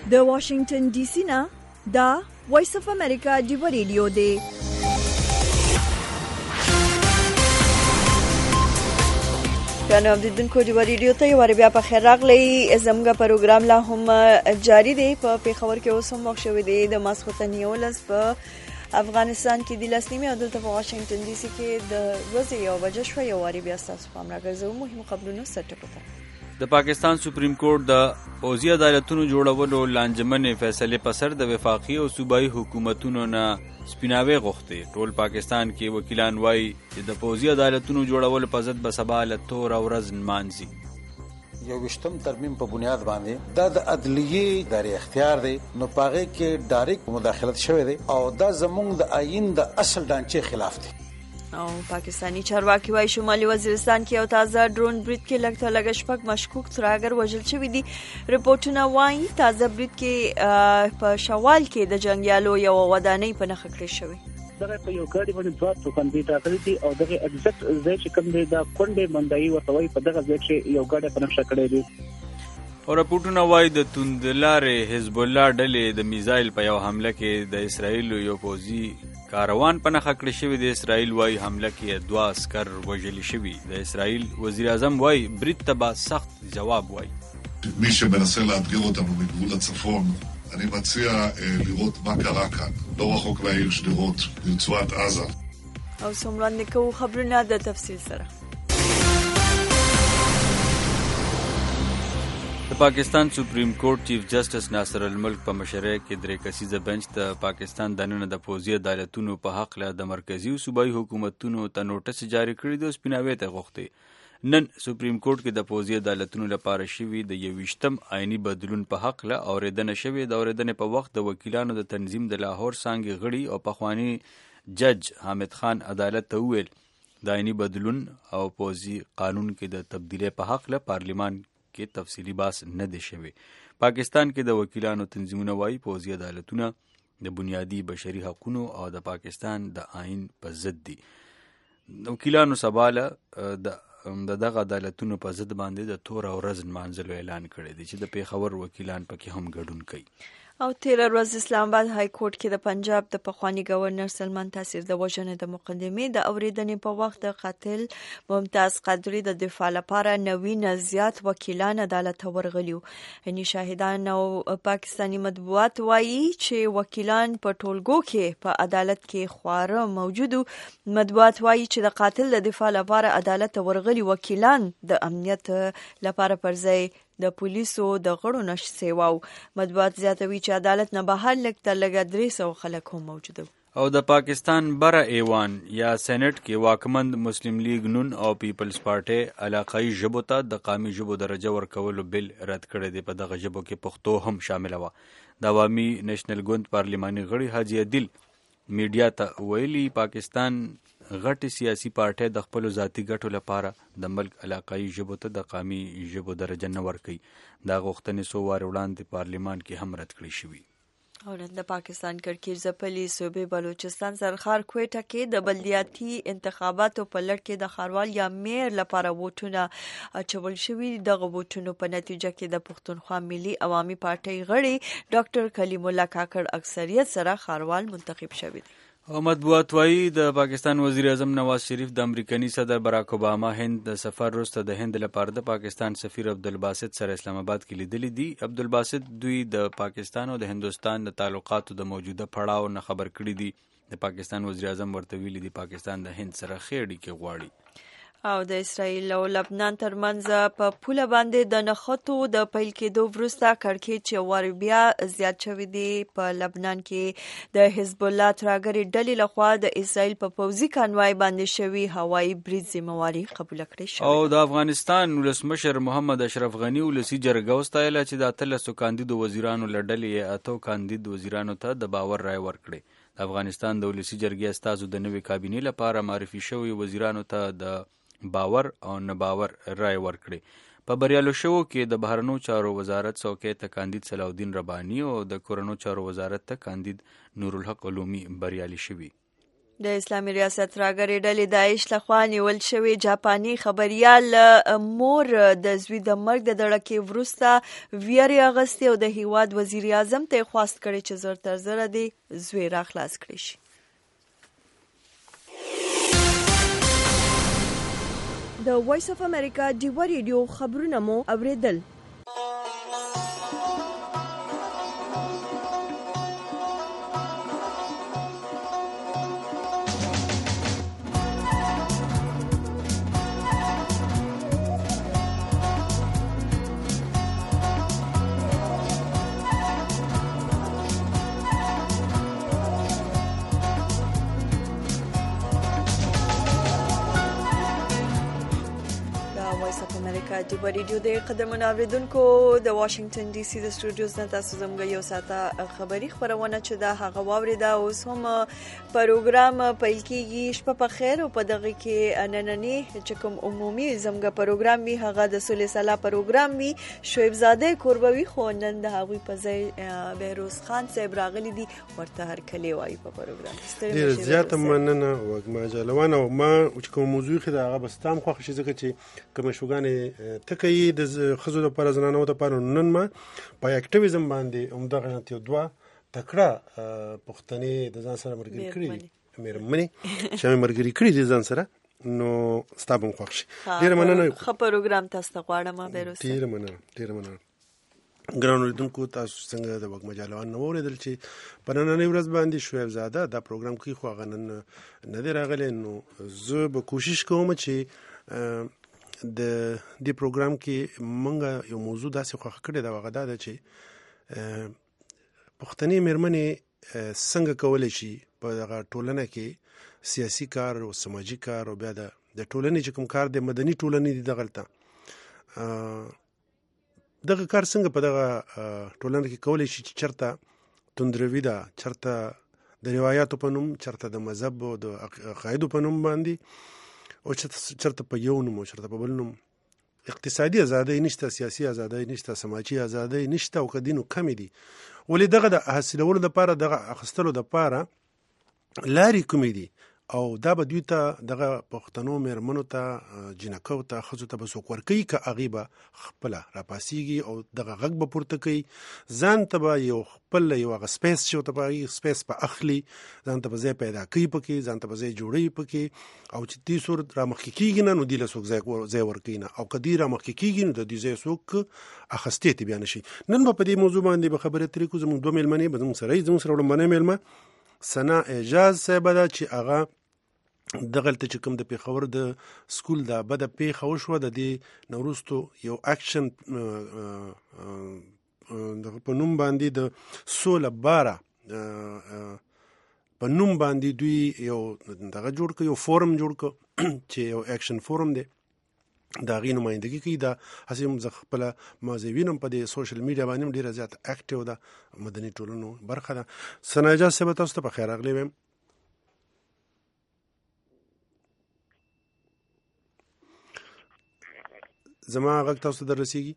د واشنگټن ډي سي نه دا وایس اف امریکا دی ریډیو دی. ګرانو اوریدونکو د ریډیو ته یو بیا په خیر راغلی. زموږ پروګرام لا هم جاری دی. په پیښور کې اوس هم وخت شوی دی د ماسخوتن 11 په افغانستان کې د لسنیمه او دلته په واشنگټن ډي سي کې د ورځې 1 بجې شوی. یو بیا تاسو پام راګرځو مهمو خبرونو سرټکو ته. د پاکستان سپریم کورټ د پوځي عدالتونو جوړولو لانجمنې فیصلې په سر د وفاقي او صوبایي حکومتونو نه سپیناوی غوښتي. ټول پاکستان کې وکیلان وایي چې د پوځي عدالتونو جوړولو په ضد به سبا له توره ورځ نمانځي. 21م ترمیم په بنیاد باندې دا د عدلیې ادارې اختیار دی، نو په هغې کې ډایرکټ مداخلت شوی دی او دا زموږ د آیین د اصل ډانچې خلاف دی. او پاکستانی چارواکي وايي شمالي وزیرستان کې یو تازه ډرون برید کې لږ شپږ مشکوک ترهګر وژل شوي دي. رپورټونه وايي تازه برید کې په شوال کې د جنګیالو یو ودانۍ په نښه کړې شوې. دغه په یو ګاډي باندې دوه توکندې ټاکلي دي او دغه اګزیکټ ځای چې کوم دی دا کونډې مندایي ورته وایي په دغه ځای کې یو ګاډی په نښه کړی دی. او رپورټونه وايي د توندلارې حزب الله ډلې د میزایل په یو حمله کې د اسرائیل یو پوځي کاروان په نښه کړی شوی دی. اسرائیل وايي حمله کې 2 عسکر وژل شوي. د اسرائیل وزیر اعظم وايي برید ته به سخت جواب وايي. מי שמנסה לאתגר אותנו מגבול הצפון, אני מציע לראות מה קרה כאן, לא רחוק מהעיר שדרות, ברצועת עזה. او څومره کوو خبرونه د تفصیل سره. د پاکستان سپریم کورټ چیف جسټس ناصر الملک په مشرۍ کې 3 کسیزه بنچ د پاکستان دننه د پوځي عدالتونو په حق له د مرکزي او صوبایي حکومتونو ته نوټس جاری کړی دی. سپیناوی ته غوښتي نن سپریم کورټ کې د پوځي عدالتونو لپاره شوي د 21م آئینی بدلون په حق له اوریدنه شوې. د اوریدنې په وخت د وکیلانو د تنظیم د لاهور څانګې غړي او پخوانی جج حامد خان عدالت ته وویل د آئینی بدلون او پوځي قانون کې د تبدیلی په حق له پارلیمان کې تفصیلی بحث نه دی شوی. پاکستان کې د وکیلانو تنظیمونه وايي پوځي عدالتونه د بنیادی بشري حقوقو او د پاکستان د آئین په ضد دي. وکیلانو سباله دغه عدالتونو په ضد باندې د توره ورځ نمانځلو اعلان کړی دی چې د پیښور وکیلان پکې هم ګډون کوي. او 13 ورځ اسلام آباد های کورټ کې د پنجاب د پخوانی گورنر سلمان تاثیر د وژنې د مقدمې د اوریدنې په وخت د قاتل ممتاز قادری د دفاع لپاره 90 زیات وکیلان عدالت ته ورغلیو. یعنی شاهدان او پاکستانی مطبوعات وایي چې وکیلان په ټولګو کې په عدالت کې خواره موجودو. مطبوعات وایي چې د قاتل د دفاع لپاره عدالت ته ورغلي وکیلان د امنیت لپاره پر ځای د پولیسو د غړو نش سیواو. مطبوعات زیاتوي چې عدالت نه بهر لږ 300 خلک هم موجود او د پاکستان بره ایوان یا سینټ کې واکمند مسلم لیگ نون او پیپلز پارټي علاقائی ژبو ته د قومي ژبو درجه ورکولو بل رد کړی دی. په دغه ژبو کې پښتو هم شامل و. د عوامي نېشنل ګوند پارلیماني غړي حاجی عادل میډیا ته ویلي پاکستان غټي سیاسي پارټي د خپل ذاتی ګټو لپاره د ملک علاقائی ژبو ته د قومي ژبو درجه نه ورکوي. دا غوښتنې څو واره وړاندې پارلیمان کې هم رد کړې شوې. او د پاکستان کرکیر ځپلي صوبې بلوچستان سرخار کوټه کې د بلدیاتي انتخاباتو په لړ کې د ښاروال یا میر لپاره ووټونه اچول شوي. دغه ووټونو په نتیجه کې د پښتونخوا ملي عوامي پارټۍ غړي ډاکټر کلیم الله کاکړ اکثریت سره ښاروال منتخب شوی دی. او مطبوعات وايي د پاکستان وزیر اعظم نواز شریف د امریکایي صدر براک اوباما هند د سفر وروسته د هند لپاره د پاکستان سفیر عبدالباسط سره اسلام آباد کې لیدلي دي. عبدالباسط دوی د پاکستان او د هندوستان د تعلقاتو د موجوده پړاو نه خبر کړي دي. د پاکستان وزیر اعظم ورته ویلي دي پاکستان د هند سره ښې اړیکې غواړي. او د اسرائیل او لبنان ترمنځ په پوله باندې د نښتو د پیل کېدو وروسته کړکېچ ور بیا زیات شوی دی. په لبنان کې د حزب الله ترهګرې ډلې لخوا د اسرائیل په پوځي کانوای باندې شوی هوایي برید ذمہواري قبول کړې شوې. او د افغانستان ولسمشر محمد اشرف غنی ولسی جرګه وستایله چې د 13 کاندید وزیرانو لړلې 8 کاندید وزیرانو ته د باور رای ورکړي. د افغانستان د ولسی جرګې استازو د نوې کابینې لپاره معرفي شوی وزیرانو ته د باور او نه باور رای ورکړي. په بریالو شوو کې د بهرنو چارو وزارت څوکۍ ته کاندید صلاح الدین رباني او د کورنو چارو وزارت ته کاندید نور الحق علومي بریالي شوي. د اسلامي ریاست راګرې ډلې داعش لخوا نیول شوی جاپاني خبریال مور د زوی د مرګ د دړکې وروسته ویرې اغستې او د هیواد وزیر اعظم ته خواست کړی چې زر تر زره د زوی را خلاص کړی شي. د وایس اف امریکا ډیوا ریډیو خبرونه مو اوریدل. ډیوا ریډیو د قدرمن اوریدونکو د واشنگټن ډي سي د سټوډیوز نه تاسو زموږ یو ساعته خبری خبرونه چې دا هغه واوریدا اوس هم پروګرام پیل کیږي. شپه په خیر. او په دغه کې نننی چې کوم عمومي زموږ پروګرام وی هغه د سولې سلا پروګرام وی شعیب زاده کوربوي خو نن د هغوی په ځای بهروز خان صاحب راغلي دي ورته هر کلی وایي په پروګرام کې. ډیر زیاته مننه وګما جلوان او ما چې کوم موضوع خو دا هغه بستام خو شي ځکه چې کوم شوګانې تکي د خزو د پر زنانو د پر نن ما په اکټیویزم باندې همدغه نتیو دوا تکړه پښتنې د ځان سره مرګري کړی مېرمنې چې مرګري کړی د ځان سره نو ستابم خوښ شي. ډیر مننه. خو پروګرام تاسو ته غواړم ما بیروس. ډیر مننه. ګران اوریدونکو تاسو څنګه د وګما جلوان نو اوریدل چې په نننۍ ورځ باندې شعیب زاده دا پروګرام کوي خو غنن نه دی راغلی. نو زه به کوشش کوم چې د دې پروګرام کې مونږ یو موضوع داسې خوښ کړی دا وغدا ده چې پښتنې مېرمنې څنګه کولی شي په دغه ټولنه کې سیاسي کار او سماجي کار او بیا د ټولنې چې کوم کار د مدني ټولنې دي دغلته دغه کار څنګه په دغه ټولنه کې کولی شي چې چرته توندروي ده، چرته د روایاتو په نوم، چرته د مذهب او د عقایدو په نوم باندې او چرته په یو نوم او چرته په بل نوم اقتصادي ازادي نشته، سیاسي ازادي نشته، سماجي ازادي نشته او کدینو کمی دي. ولې دغه د حاصلولو لپاره دغه اخستلو لپاره لارې کومې دي او دا به دوی ته دغه پښتنو مېرمنو ته جنکو ته ښځو ته به څوک ورکوي که هغې به خپله راپاسېږي او دغه غږ به پورته کوي، ځان ته به یو خپل یو هغه سپیس چې ورته به سپیس به اخلي، ځان ته به ځای پیدا کوي پکې، ځان ته به ځای جوړوي پکې او چې دې صورت رامخکې کېږي نه نو دې له څوک ځای ورکوي نه او که دې رامخکې کېږي نو د دې ځای څوک اخیستی ته بیا نه شي. نن به په دې موضوع باندې به خبرې اترې کړو. زموږ دوه مېلمنې به زموږ سره وړاندې مېلمه ثنا اعجاز صاحبه ده چې هغه دغلته چې کوم د پیښور د سکول د بده پیښه وشوه د دې نه وروستو یو اکشن په نوم باندې د سوله باره په نوم باندې دوی یو دغه جوړ کړ، یو فورم جوړ کړ چې یو اکشن فورم دی د هغې نمایندګي کوي. دا هسې هم زه خپله مازې وینم په دې سوشل میډیا باندې هم ډېره زیاته اکټیو ده، مدني ټولنو برخه ده. ثنا اعجاز صاحب تاسو ته په خیر راغلی ویم. زما غږ تاسو ته رسیږي؟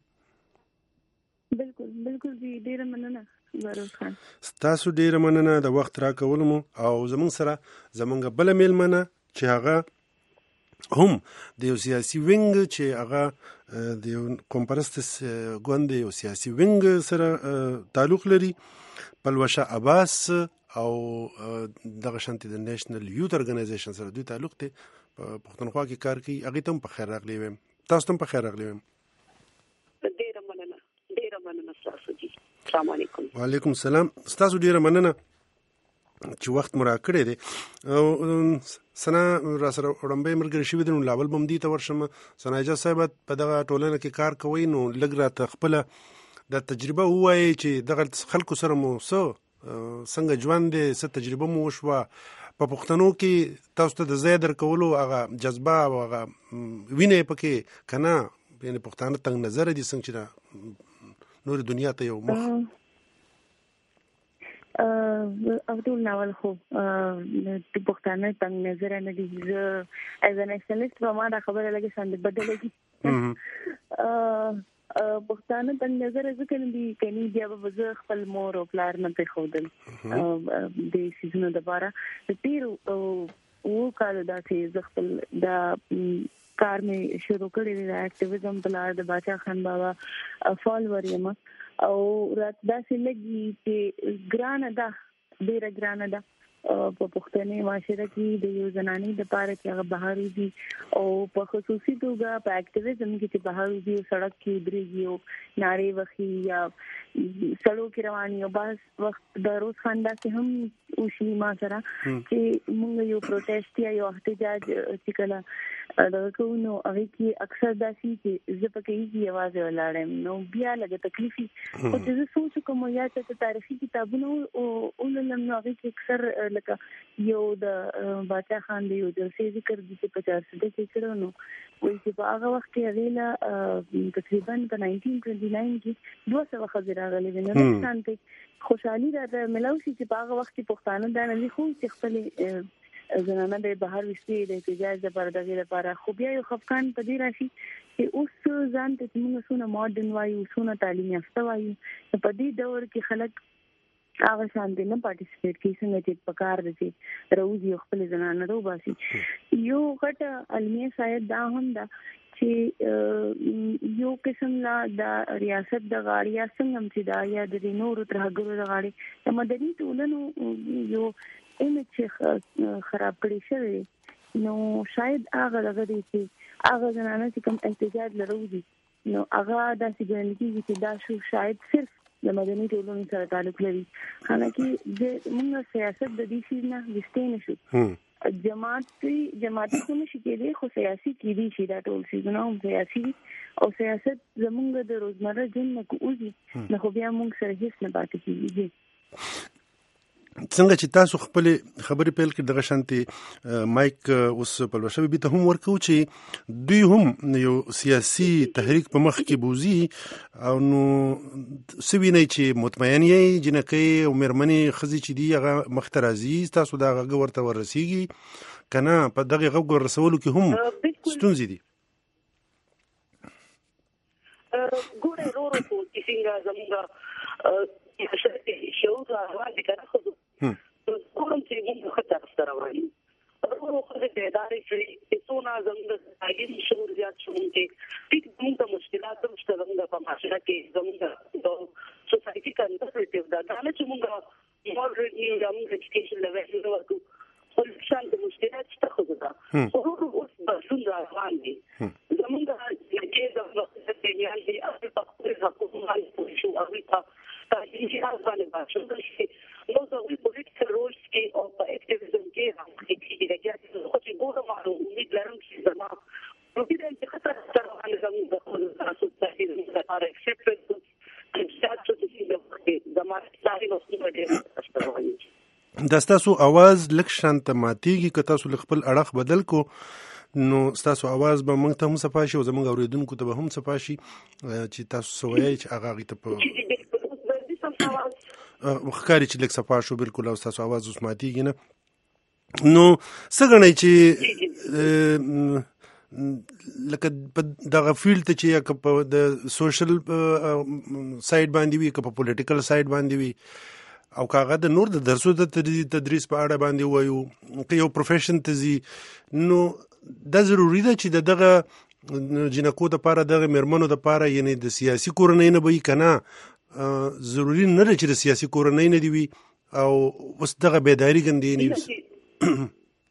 بالکل جی، ډیره مننه بهروز خان. تاسو ډیره مننه د وخت راکولو مو او زمونږ سره زمونږ بله میلمنه چې هغه هم د یو سیاسي وینګ چې هغه د یو قومپرست ګوند یو سیاسي وینګ سره تعلق لري، پلوشه عباس او دغه شانتي د نیشنل یوت ارګنایزیشن سره دوی تعلق دی، په پښتونخوا کې کار کوي. هغې ته هم په خیر راغلی ویم. تاسو ته هم په خیر راغلی ویم. ډیره مننه تاسو جی. السلام علیکم. وعلیکم السلام. تاسو ډیره مننه چې وخت مو راکړی دی. ثنا را سره وړاندې ملګري شوي دي، نو لاول به هم دې ته ورشم. ثنا اعجاز صاحب په دغه ټولنه کې کار کوئ، نو لږ راته خپله د تجربه ووایئ چې دغه خلکو سره مو څنګه ژوند دی، څه تجربه مو وشوه، په پښتنو کې تاسو ته د ځای درکولو هغه جذبه او هغه وینې پکې که نه، یعنې پښتانه تنګ نظره دي څنګه چې د نورې دنیا ته یو مخ افضل ناول خو د پښتانه تنګ نظره نه دي. زه ایز ان نېشنلیست په ما دا خبره لګي سند بدلېږي پښتانه په نظر ځکه دي کني بیا به زه خپل مور او پلار نه په خودل د سيزونو د بارا تیر او کال دا چې زه خپل دا کار مې شروع کړی دی اکټیویزم بلار د باچا خان بابا فالوور یم او رات دا چې لګي چې ګرانه ده ډیره ګرانه ده په پښتني معاشره کې د یو زناني د پاره کې هغه بهاري دي او په خصوصي توګه په اکټیویزم کې چې بهاري دي سړک کې درېږي او ناري وخی یا سړو کې رواني او بس وخت د روز خندا کې هم اوشي ما سره چې موږ یو پروتست یا یو احتجاج چې کله دا کوو هغه کې اکثر داسي چې زه پکې یې आवाज ولاړم نو بیا لږه تکلیفي او چې زه سوچ کوم یا چې تاریخي کتابونه او ولنم نو هغه کې اکثر لکه یو د باچا خان دی یو د ذکر دي چې 50 د کېړو نو وایي چې په هغه وخت کې هغه تقریبا په 1929 کې 200 خزر راغلي دي نو شانتي خوشحالي دا ملوشي چې په هغه وخت کې پښتانه دا نه خو چې خپل زنانه د بهر وستي د احتجاج د دغه لپاره خو بیا یو خفقان په دې راشي چې اوس ځان ته موږ سونه ماډرن وایو سونه تعلیم یافته وایو په دې دور کې خلک هغه شان دي نه پارټیسپیټ کوي څنګه چې پکار دي روزي خپل زنانه رو باسي یو غټه علمي سایت دا هم دا چې یو قسم لا د ریاست د غاړي یا څنګه چې دا یا د نورو ترهګرو د غاړي د مدني ټولنو یو چې خراب کړی شوی نو شاید هغه دغه دي چې هغه زنانه چې کوم احتجاج لري نو هغه د سیګنټي چې دا شو شاید صرف د مدني ټولنې سره تعلق لري حالانکه د موږ سیاست د دې شي نه وستې نشو جماعتي کوم شي کې خو سیاسي کې دي چې دا ټول سيزونه هم سیاسي او سیاست زموږ د روزمره ژوند نه کوزي نو خو بیا موږ سره هیڅ نه پاتې کیږي څنګه چې تاسو خپل خبرې پیل کړې دغه شانتي مایک اوس په لوشوي به ته هم ورکو چې دوی هم یو سیاسي تحریک په مخ کې بوزي او نو سوي نه چې مطمئن یې جنکې او مرمنې خزي چې دی هغه مخترازي تاسو دا غږ ورته ورسیږي کنه په دغه غږ رسولو کې هم ستونزې دي ګوره ورو کو چې څنګه زموږ شعور راځي کنه خو کوم چې موږ خطر سره وایي ورو خو دې ادارې چې څونه زموږ تعلیم شعور زیات شوم چې موږ مشکلات هم شته زموږ په معاشره کې زموږ د سوسايټي کنټرولټیو دا نه چې موږ مورډ نیو زموږ ایجوکیشن لیول ورکو خو شان د مشکلات شته خو دا ورو اوس بسون روان دي زموږ کې د دنیا کې اصل په حکومت شو او چې افغان باندې چې نو د پولیټیکل رولز کې او په اکټیویزم کې هم کې راځي خو چې ګوره معلوم امید لرم چې زما پروګرام کې خطر سره باندې زموږ د تاسو ته لپاره اکسپټ تاسو چې زما ستاسو نو ډېر د تاسو आवाज لک شانت ماتيږي که تاسو خپل اړخ بدل کو نو تاسو आवाज به موږ ته هم صفاشي او زموږ اوریدونکو ته به هم صفاشي چې تاسو سوي چې هغه ته په وخکاری چې لک صفا شو بالکل او تاسو आवाज اوس ماتيږي نه نو څنګه چې لکه دغه فیلډ ته چې په د سوشل سایډ باندې وي که په پولیټیکل سایډ باندې وي او کاغه د نور د درسو د تدریس په اړه باندې وایو که یو پروفیشن ته زی نو دا ضروری ده چې دغه جنکو د پاره دغه مرمنو د پاره یعنی د سیاسي کورنۍ نه وي کنه ضروری نه لري چې د سیاسي کورنۍ نه دی وي او اوس دغه بیداری ګندې نه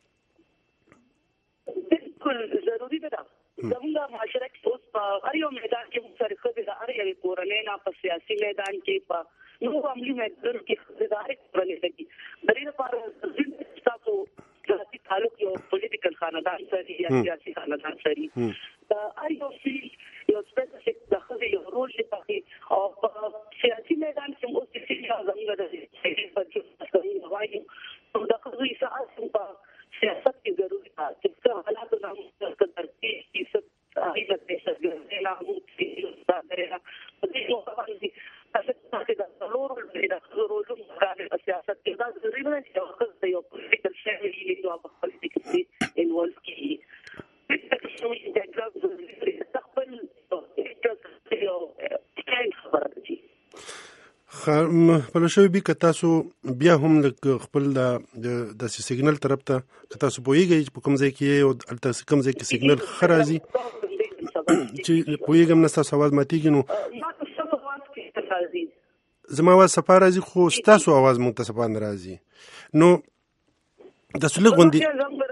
بالکل ضروری ده زموږ معاشره کې اوس په هر یو میدان کې موږ سره خو د هر یو کورنۍ نه په سیاسي میدان کې په نو عملي میدان کې د هر کورنۍ کې د دې لپاره تاسو سیاسي تعلق یو پولیټیکل خاندان سره یا سیاسي خاندان سره دا هر یو یو سپیسیفیک د خو یو رول لري او په سیاسي میدان کې اوس چې زموږ د سیاسي په وایي نو د خو یې ساعت په سیاست کې ضروري ده چې حالات د ترتیب کې څه هغه د سیاست نه مو چې دا درته په دې نو باندې تاسو ته د ضرورت د ضرورت په سیاست کې دا ضروري نه چې خپل یو پولیټیکل شعبي یو په پولیټیکل کې انوالو کی پلوشوي بي که تاسو بیا هم خپل د سیګنل طرف ته که تاسو پوهیږئ په کوم ځای کې او تاسو کوم ځای کې سیګنل ښه راځي چې پوهیږم نه ستاسو اواز ماتېږي نو زما اواز صفا راځي خو ستاسو اواز مونږ ته صفا نه راځي نو تاسو لږ غوندې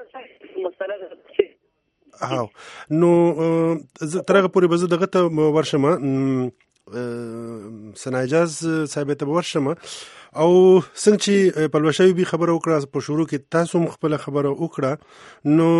نو تر هغه پورې به زه دغه ته ورشم سناجاز صاحب ته ورشم او څنګه چې پلوشوي بي خبره وکړه په شروع کې تاسو هم خپل خبره وکړه نو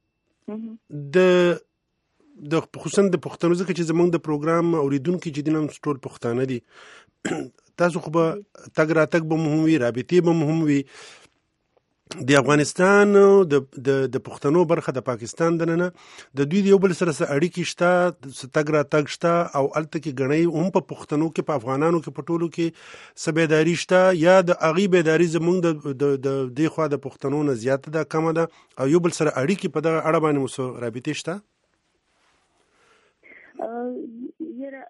د خصوصا د پښتنو ځکه چې زمونږ د پروګرام اوریدونکو چې دینم ټول پښتانه دي تاسو خو به تګ راتګ به مهم وي رابطې به مهم وي د افغانستان د پښتنو برخه د پاکستان دننه د دوی یو بل سره اړیکې شته تګ راتګ شته او الته کې غنۍ هم په پښتنو کې په افغانانو کې په ټولو کې سبیداری شته یا د اغي بیداری زمونږ د خوا د پښتنو نه زیاته ده کمه ده او یو بل سره اړیکې په دغه اړه باندې مو رابطې شته یره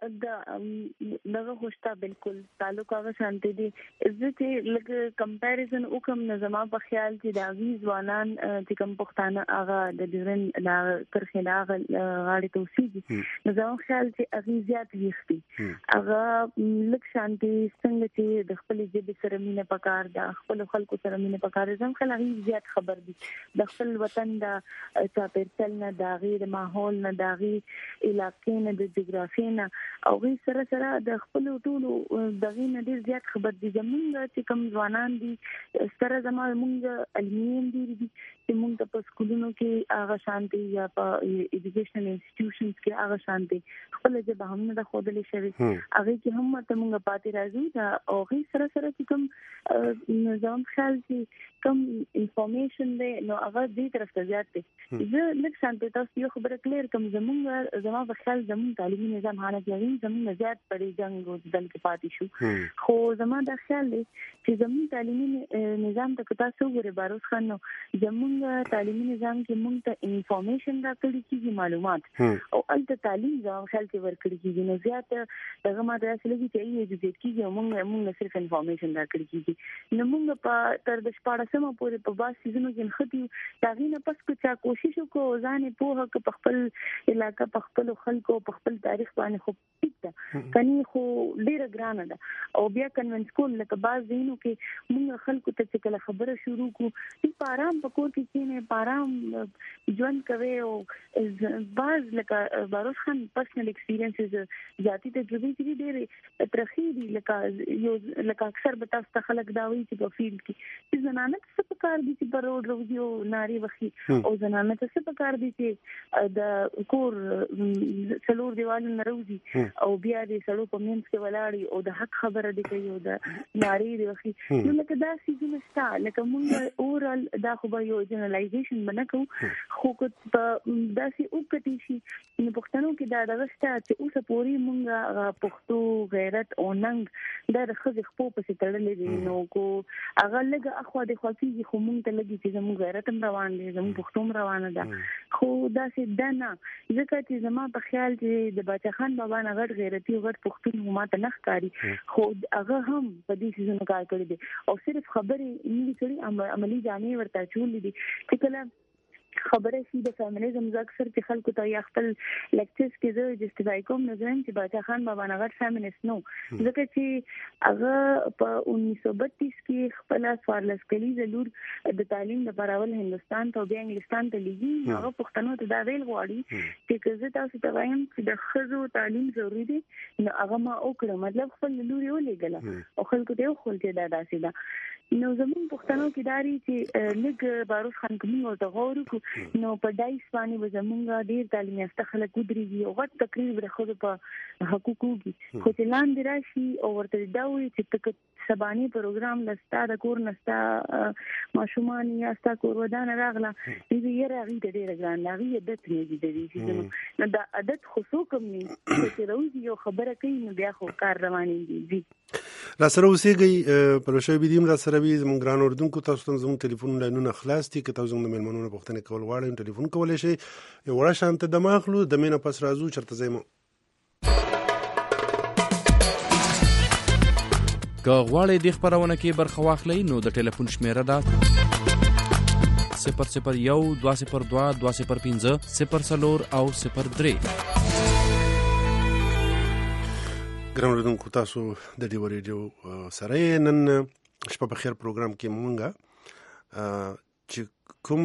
دغه خوشتا بالکل تعلق هغه شانتي دي عزت لکه کمپیریزن وکم نظام په خیال چې د غي ځوانان چې کم پښتانه هغه د ډیرن لا کرخلا غاړي توسيږي نظام خیال چې اغي زیات هيختي هغه لک شانتي څنګه چې د خپل ژبه سره مینه پکار ده خپل خلکو سره مینه پکار زم خل اغي زیات خبر دي د خپل وطن د چاپیرچل نه د غیر ماحول نه د غي علاقې نه د جغرافي نه او غي سره د خپل ټولو دغه نه ډیر زیات خبر دي زمونږ چې کوم ځوانان دي سره زمونږ علمي دي چې موږ په سکولونو کې هغه شانتي یا په ایجوکیشنل انسټیټیوشنز کې هغه شانتي خپل ځبه هم نه خودلې شوی هغه کې هم ته موږ پاتې راځو دا او غي سره چې کوم نظام خیال چې کوم انفارمیشن دی نو هغه دې طرف ته زیات دی زه لږ شانتي تاسو یو خبره کلیر کوم زمونږ خیال زمون تعلیمي نظام حالت لري زمون زیات پړې جنگ او دل کې پاتې شو خو زمون د خیال دی چې زمون تعلیمي نظام ته تاسو غوړې باروس خان نو زمون تعلیمي نظام کې مونږ ته انفارمیشن راکړي کیږي معلومات او الته تعلیم ځان خیال کې ورکړي کیږي نو زیات دغه ماده اصلي چې ایجوکیټ کیږي مونږ صرف انفارمیشن راکړي کیږي نو مونږ په تر د 14مه پورې په باز سيزونو کې خدي تاغینه پس کو چا کوشش وکړو ځان په هغه په خپل علاقې په خپل خلکو په خپل تاریخ باندې خو پټه کني خو ډیره ګرانه ده او بیا کنونس کول لکه باز دینو کې موږ خلکو ته چې کله خبره شروع کو په آرام پکور کې کینه آرام ژوند کوي او باز لکه باروس خان پرسنل ایکسپیرینسز ذاتی تجربه دي ډیره ترخی دي لکه اکثر به تاسو خلک داوي چې په فیلډ کې زنانه څه پکار دي چې په روډ روزي او ناری وخی او زنانه څه پکار دي چې د کور څلور دیوال نروزي او بیا دې سړو په منځ کې ولاړی او د حق خبره دی کوي او د ناری دی وخی نو لکه دا سیزونه ستا لکه موږ اورال دا خو به یو جنرالایزیشن بنکو خو په داسې وکټی شي نو پښتنو کې دا دغسته چې اوسه پوری موږ پښتو غیرت او ننګ دا د خځې خپو پسې تړلې دي نو کو هغه لګه اخو د خوځي خو موږ ته لګي چې زموږ غیرت هم روان دي زموږ پښتو هم روانه ده خو داسې دنه ځکه چې زما په خیال چې د باچا خان بابا نه غټ غیرتي غټ پښتون ماته نه ښکاري خو هغه هم په دې سيزونو کار کړی دي او صرف خبرې نه کړي عملی ځانې ورته چولې دي چې کله خبره شي د فیمینیزم اکثر چې خلکو ته یا خپل لیکچرز کې زه جسټیفای کوم نه ځم چې باچا خان بابا نغټ فیمینیست نو ځکه چې هغه په 1932 کې خپل سوارلس کلی زلور د تعلیم لپاره ول هندستان ته بیا انګلستان ته لګي هغه پښتنو ته دا ویل غواړي چې کزه تاسو ته وایم چې د خزو تعلیم ضروری دی نو هغه ما وکړه مطلب خپل لوري ولېګله او خلکو ته خپل ته دا داسې ده نو زمون پښتنو کې داري چې لګ باروس خان کوم او ته غوړو نو په دایس باندې زمونږ ډیر تعلیم یافته خلک ودرېږي او غټ تقریر ورخو په حقوقو کې خو چې لاندې راشي او ورته دا وي چې تک سباني پروګرام لستا د کور نستا ماشومان یا ستا کور ودان راغله دې یې راغی ډیر ګران لاغي عادت نه دي چې نو دا عادت خصو کوم نه چې روزي یو خبره کوي نو بیا خو کار رواني دي را سره اوسېږئ پلوشوي بي دي را سره وي زموږ ګران اردوونکو تاسو ته زموږ ټلیفون لاینونه خلاص دي که تاسو زموږ د مېلمنو پوښتنې کول غواړئ ټلیفون کولی شئ یو وړه شانته دمه اخلو دمې نه پس راځو چېرته ځای مو که غواړئ د خپرونه کې برخه واخلئ نو د ټلیفون شمیره ده 001-202-205-003 او 03. ګران اوریدونکو تاسو د ډیو ریډیو سره نن شپه په خیر پروګرام کې مونږه چې کوم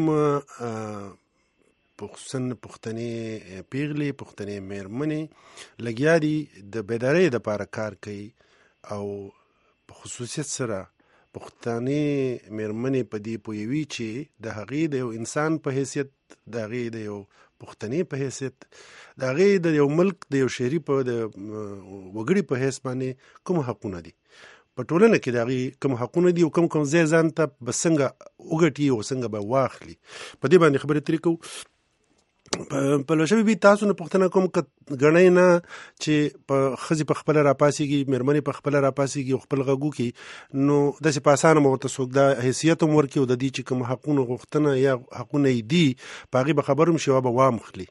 پښتني پیغلي پښتني مېرمنې لګیا دي د بیدارۍ لپاره کار کوي او په خصوصیت سره پښتني مېرمنې په دې پوهوي چې د هغې د یو انسان په حیثیت د هغې د یو پښتني په حیثیت د هغې د یو ملک د یو شهري په د وګړي په حیث باندې کوم حقونه دي په ټولنه کې د هغې کوم حقونه دي او کوم ځای ځان ته به څنګه وګټي او څنګه به واخلي په دې باندې خبرې ترې کوو. په لوشوي بي تاسو نه پوښتنه کوم غنۍ نه چې په خزي په خپل راپاسيږي مېرمنې په خپل راپاسيږي او خپل غوګو کې نو د څه پاسانه مو ته څوک دا حیثیت مور کې او د دې چې کوم حقونه غوښتنه یا حقونه دي پاغي به خبروم شي او به وامخلي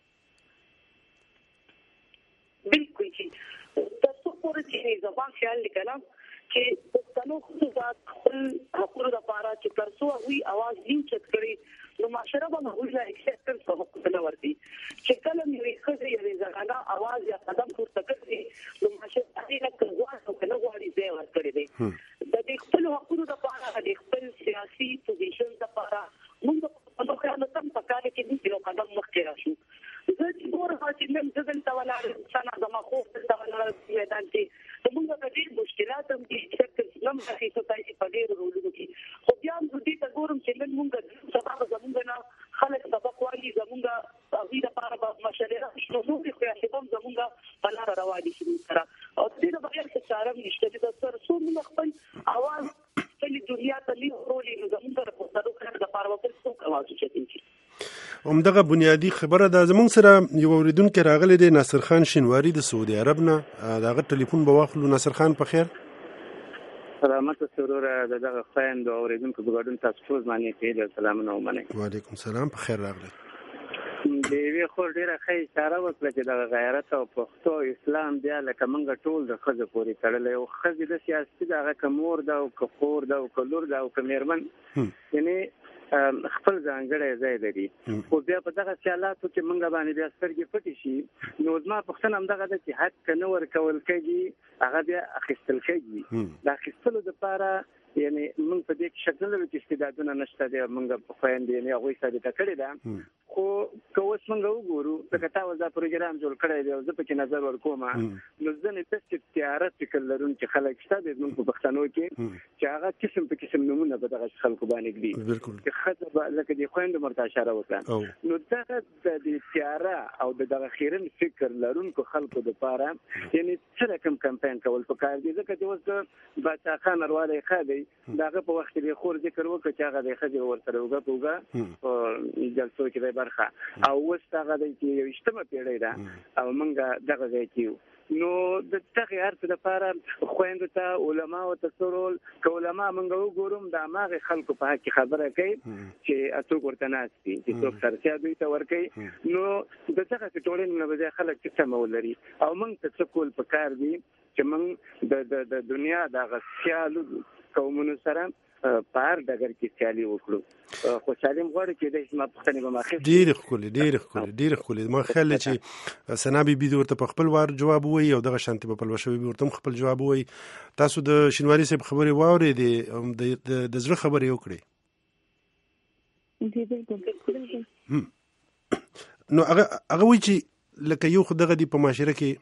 بالکل چې تاسو پورې چې زبان خیال لیکلم چې پښتنو خصوصات خپل حقوقو لپاره چې ترڅو وی आवाज یې چت کړي نو معاشره به موږ اکسپټ کوو په لورتي چې کله مې خزه یې زغانا आवाज یا قدم پورته کړی نو معاشره دې نه کوي او کله غواړي دې ورکړي دي د دې خپل حقوقو لپاره د خپل سیاسي پوزیشن لپاره موږ په خپل تم پکاره کې دې یو قدم مخکې راشو زه چې ورته چې نن ځل تاولا څنګه زما خو تاولا میدان کې موږ په دې مشکلات هم چې نم راځي چې په دې ورولو کې خو بیا دې ته ګورم چې نن موږ سبا زموږ نه خلک سبق وايي زموږ غوړي لپاره مشورې راځي نو موږ خو یې هم زموږ په لار رواني شي سره او دې د بغیر څه چاره نشته چې تر څو موږ خپل आवाज په دنیا ته لیورولې زموږ په پښتو کې د لپاره په څو आवाज چتین شي. همدغه بنیادی خبره ده زمونږ سره یو اوریدونکو راغلی دی ناصر خان شینواری د سعودي عرب نه دغه ټلیفون به واخلو. ناصر خان په خیر سلامت سرور دغه خويند او اوریدونکو ګډون تاسو ټول باندې پیل سلام نو منه. وعلیکم سلام په خیر راغلی. دی وی خو ډیره ښه اشاره وکړه چې د غیرت او پښتو اسلام بیا لکه موږ ټول د خزه پورې تړلې او خزه د سیاسي دغه کمور دا او کفور دا او کلور دا او کمرمن یعنی خپل ځانګړی ځای لري خو بیا په دغه خیالاتو چې موږ باندې بیا سترګې پټې شي نو زما پوښتنه همدغه ده چې حق نه ورکول کېږي هغه بیا اخیستل کېږي د اخیستلو لپاره یعنی موږ په دې کې شک نه لرو چې استعدادونه نشته دي موږ په خويندې نه هغوی ثابته کړې ده خو که اوس موږ وګورو لکه تاسو دا پروګرام جوړ کړی دی زه په کې نظر ورکوم نو ځنې چې تیاره فکر لرونکي خلک شته دي موږ په پښتنو کې چې هغه قسم په قسم نمونه به دغه خلکو باندې دي چې خزه لکه د خويندو مرته اشاره وکړه نو دغه د تیاره او دغه خیرن فکر لرونکو خلکو لپاره یعنی څه رقم کمپاین کول پکار دي ځکه چې اوس باچا خان ورواله خاله داغه په وخت کې خور ذکر وکړ چې هغه د خځې ورسره وګه او جلسو کې برخه او اوس هغه د یو اجتماع پیړۍ ده او موږ دغه ځای کې نو د تغییر لپاره خويندو ته علما او تسرول علما موږ وګورم د ماغه خلکو په حق خبره کوي چې اتو ورته ناشتي چې څوک سرسیا دوی ته ورکي نو دغه ټولنه به خلک څه مولري او موږ ته څه کول پکار دي چې موږ د دنیا د غسیالو قومونو سره پار دغه کې سیالي وکړو خو سالم غواړي چې د اسما پښتنې به ماخذ ډیر خولي ما خیال چې سنابي بي ورته په خپل وار جواب وایي او دغه شانتي په پلوشوي ورته خپل جواب وایي. تاسو د شینواری صاحب خبرې واوري د زړه خبرې وکړي نو هغه وایي چې لکه یو خدغه دی په معاشره کې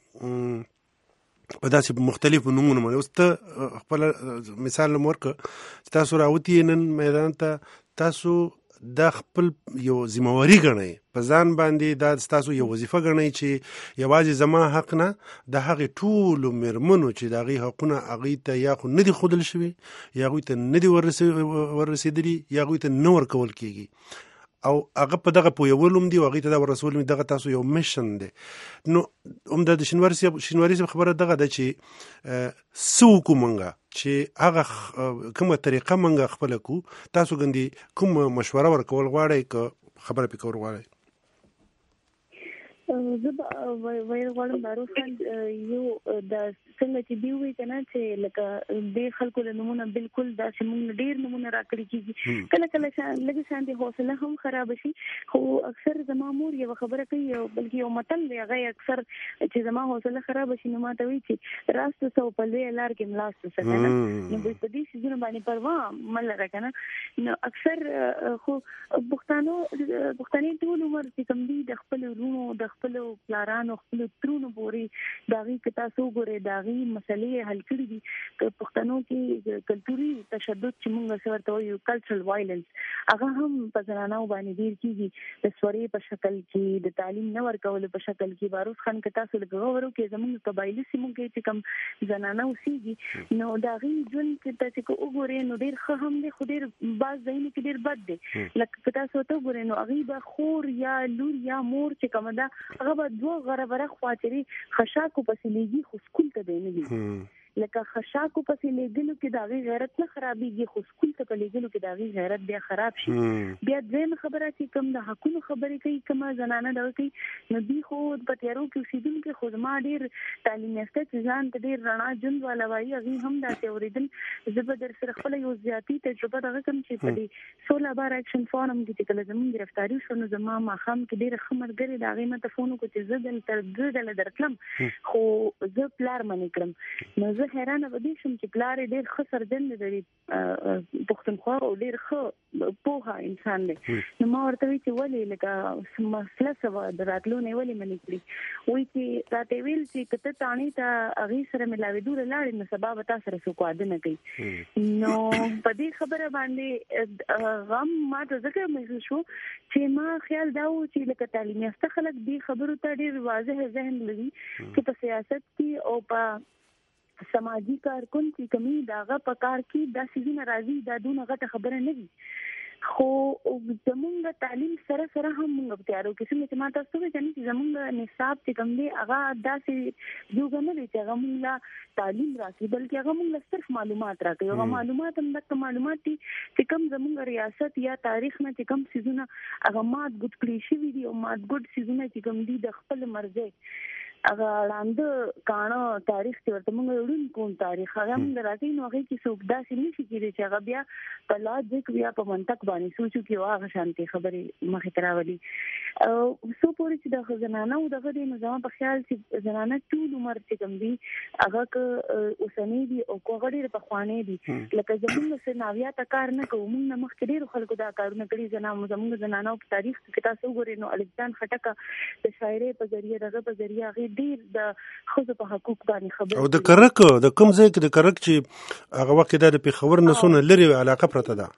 په داسې مختلفو نمونه باندې اوس ته خپل مثال لمورکه تاسو راوتی نن میدان ته تاسو د خپل یو ذمہواری غنئ په ځان باندې دا تاسو یو وظیفه غنئ چې یوازې زما حق نه د هغه ټول مرمنو چې د هغه حقونه هغه ته یا خو نه دي خودل شوی یا هغه ته نه دي ورسېدلی یا هغه ته نو ورکول کیږي او هغه په دغه پویولم دی او هغه ته د رسول می دغه تاسو یو میشن دی نو د شینواری خبره دغه د چې سو کومنګه چې هغه کومه طریقه منګه خپل کو تاسو ګندي کوم مشوره ورکول غواړئ که خبره پکور غواړئ زه وایي غواړم باروس خان یو د څنګه چې دی وی کنه چې لکه د خلکو له نمونه بالکل دا چې موږ ډیر نمونه راکړي کیږي کله کله لږ شانتي حوصله هم خراب شي خو اکثر زما مور یو خبره کوي بلکې یو متل دی هغه اکثر چې زما حوصله خراب شي نو ماته وی چې راست سو په لار کې ملاست څه نه نو په دې شي باندې پروا مل راکنه نو اکثر خو پښتني ټول عمر چې کوم دي د خپل ورونو د خپل پلارانو خپل ترونو پوري داغي کې تاسو ګوره داغي مسلې حل کړې دي چې پښتنو کې کلتوري تشدد چې موږ سره یو کلچرل وایلنس هغه هم په زنانو باندې ډیر کیږي د سوري په شکل کې د تعلیم نه ورکول په شکل کې باروس خان کې تاسو لګورو کې زموږ قبایلی سیمو کې چې کوم زنانه اوسېږي نو داغي ژوند کې تاسو کو وګورئ نو ډیر ښه هم دي خو ډیر باز ځین کې ډیر بد دي لکه تاسو ته وګورئ نو هغه به خور یا لور یا مور چې کوم دا هغه به دوه غره خواچري خشاکو پسې لګي خو سکول ته دی نه دي لکه خشاکو پسې لګلو کې داغي غیرت نه خرابېږي خو سکول ته په لګلو کې داغي غیرت بیا خراب شي بیا ځین خبره چې کوم د حقونو خبرې کوي کومه زنانه دا کوي نو دی خو په تیارو کې اوسېدونکو خو ما ډیر تعلیم یافته چې ځان ته ډیر رڼا ژوند والا وایي هغه هم دا اوریدل زه در سره خپل یو زیاتی تجربه دغه کوم چې په دې 16 بار اکشن فورم کې کله زموږ گرفتاری شونه زما ماخام کې ډیر خمرګری داغه مته فون کو چې زه دل تر دل درتلم خو زه پلار منې کړم نو حیرانه ودی شم چې پلار ډېر ښه سرجن دی پښتونخوا او ډېر ښه پوهه انسان دی نو ما ورته وی چې ولې لکه مسله سوا دراتلو نه ولې منې کړی وای چې راته ویل چې کته تانی ته اغي سره ملاوي دور لاړې نو سبب تاسو سره څه کواد نه کوي نو په دې خبره باندې غم ما ته ځکه محسوس شو چې ما خیال دا و چې لکه تعلیم یافته خلک دې خبرو ته ډېر واضح ذهن لري چې په سیاست کې او په سماجی کارکون چې کمی داغه پکار کې د سيزونه راځي دا دونه غټه خبره نه دي خو زمونږ تعلیم سره سره هم موږ تیارو کې چې ما تاسو ته وایي چې زمونږ نصاب چې کوم دی هغه داسې یو غنه دی چې هغه موږ تعلیم راکړي بلکې هغه موږ صرف معلومات راکړي هغه معلومات هم د معلومات دي چې کوم زمونږ ریاست یا تاریخ نه چې کوم سيزونه هغه مات ګډ کړی شي وي او مات ګډ سيزونه چې کوم دي د خپل مرزه هغه وړاندې کانو تاریخ چې ورته موږ وړون کوم تاریخ هغه موږ راځي نو هغه کې څوک داسې نشي کېږي چې هغه بیا په لاجیک بیا په منطق باندې سوچو کې هغه شانتي خبرې مخې ته راولي سو پورې چې د زنانه او دغه د نظام په خیال چې زنانه ټول عمر چې کوم دي هغه ک اوسنی دي او کوغړې په خوانې دي لکه زموږ سره ناویا تا کار نه کوو موږ مخ کې ډېر خلکو دا کارونه کړی زموږ زنانه په تاریخ کې تاسو وګورئ نو الکسان خټکه د شاعرۍ په ذریعہ دغه په ذریعہ ډیر د خزو په حقوق باندې خبر او د کرک د کوم ځای کې د کرک چې هغه وخت د پیښور نسونه لري علاقه پرته ده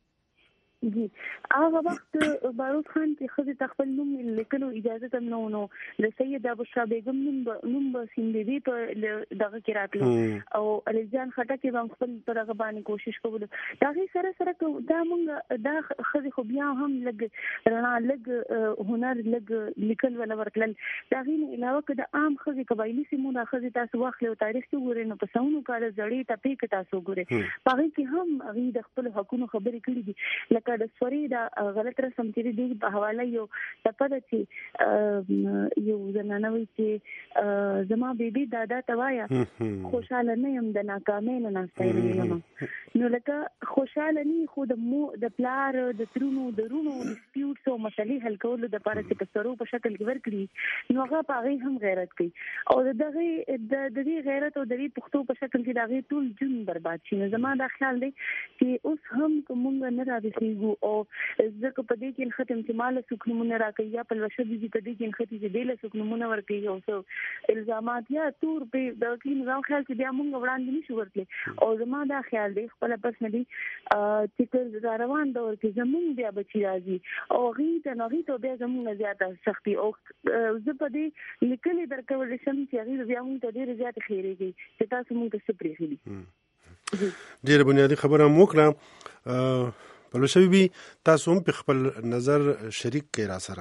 جی هغه وخت باروس خان چې خزه تخپل نوم لیکلو اجازه تم نو د سید ابو شاه بیگم نوم سیندې په دغه کې راتلو او الجان خټکه به خپل ترغه باندې کوشش کوله دا غي سره سره دا مونږ دا خزه خو بیا هم لګ رڼا لګ هنر لګ لیکل ولا ورتل دا غي علاوه کده عام خزه قبایلی سیمو دا خزه تاسو واخلو تاریخ کې ګورئ نو په سونو کال زړې ټپې کې تاسو ګورئ پاره کې هم غي د خپل حقوقو خبرې کړې دي لکه د سوري دا غلط رسم چې دی په حواله یو تپد چې یو زنانه وي چې زما بیبي دادا توایا خوشاله نه يم د ناکامۍ نه ناستای نو لکه خوشاله نه خو د پلار د ترونو د رونو د سپیوټ او مسلې حل کولو د لپاره چې تاسو په شکل کې ورکړي نو هغه په هغه هم غیرت کوي او دغه د دې غیرت او د دې پښتو په شکل کې دغه ټول جون برباد شي زما دا خیال دی چې اوس هم کوم نه راځي او ځکه په دې کې ختم چې مال سکونونه راکې یا په لوشه دي په دې کې ختم چې دله سکونونه ورکې او څو الزامات یا تور په د کې نظام خیال چې بیا موږ وړاندې نشو ورتلې او زما دا خیال دی خپل پس نه دي چې روان دور کې زموږ بیا بچی راځي او غي ته بیا زموږ زیاته سختي او زه په دې لیکلي درکول شم چې غي بیا موږ ته ډیر زیات خیریږي چې تاسو موږ ته سپریږي ډیره بنیادی خبره مو کړه پلوشوي بي تاسو هم په خپل نظر شریک کې را سره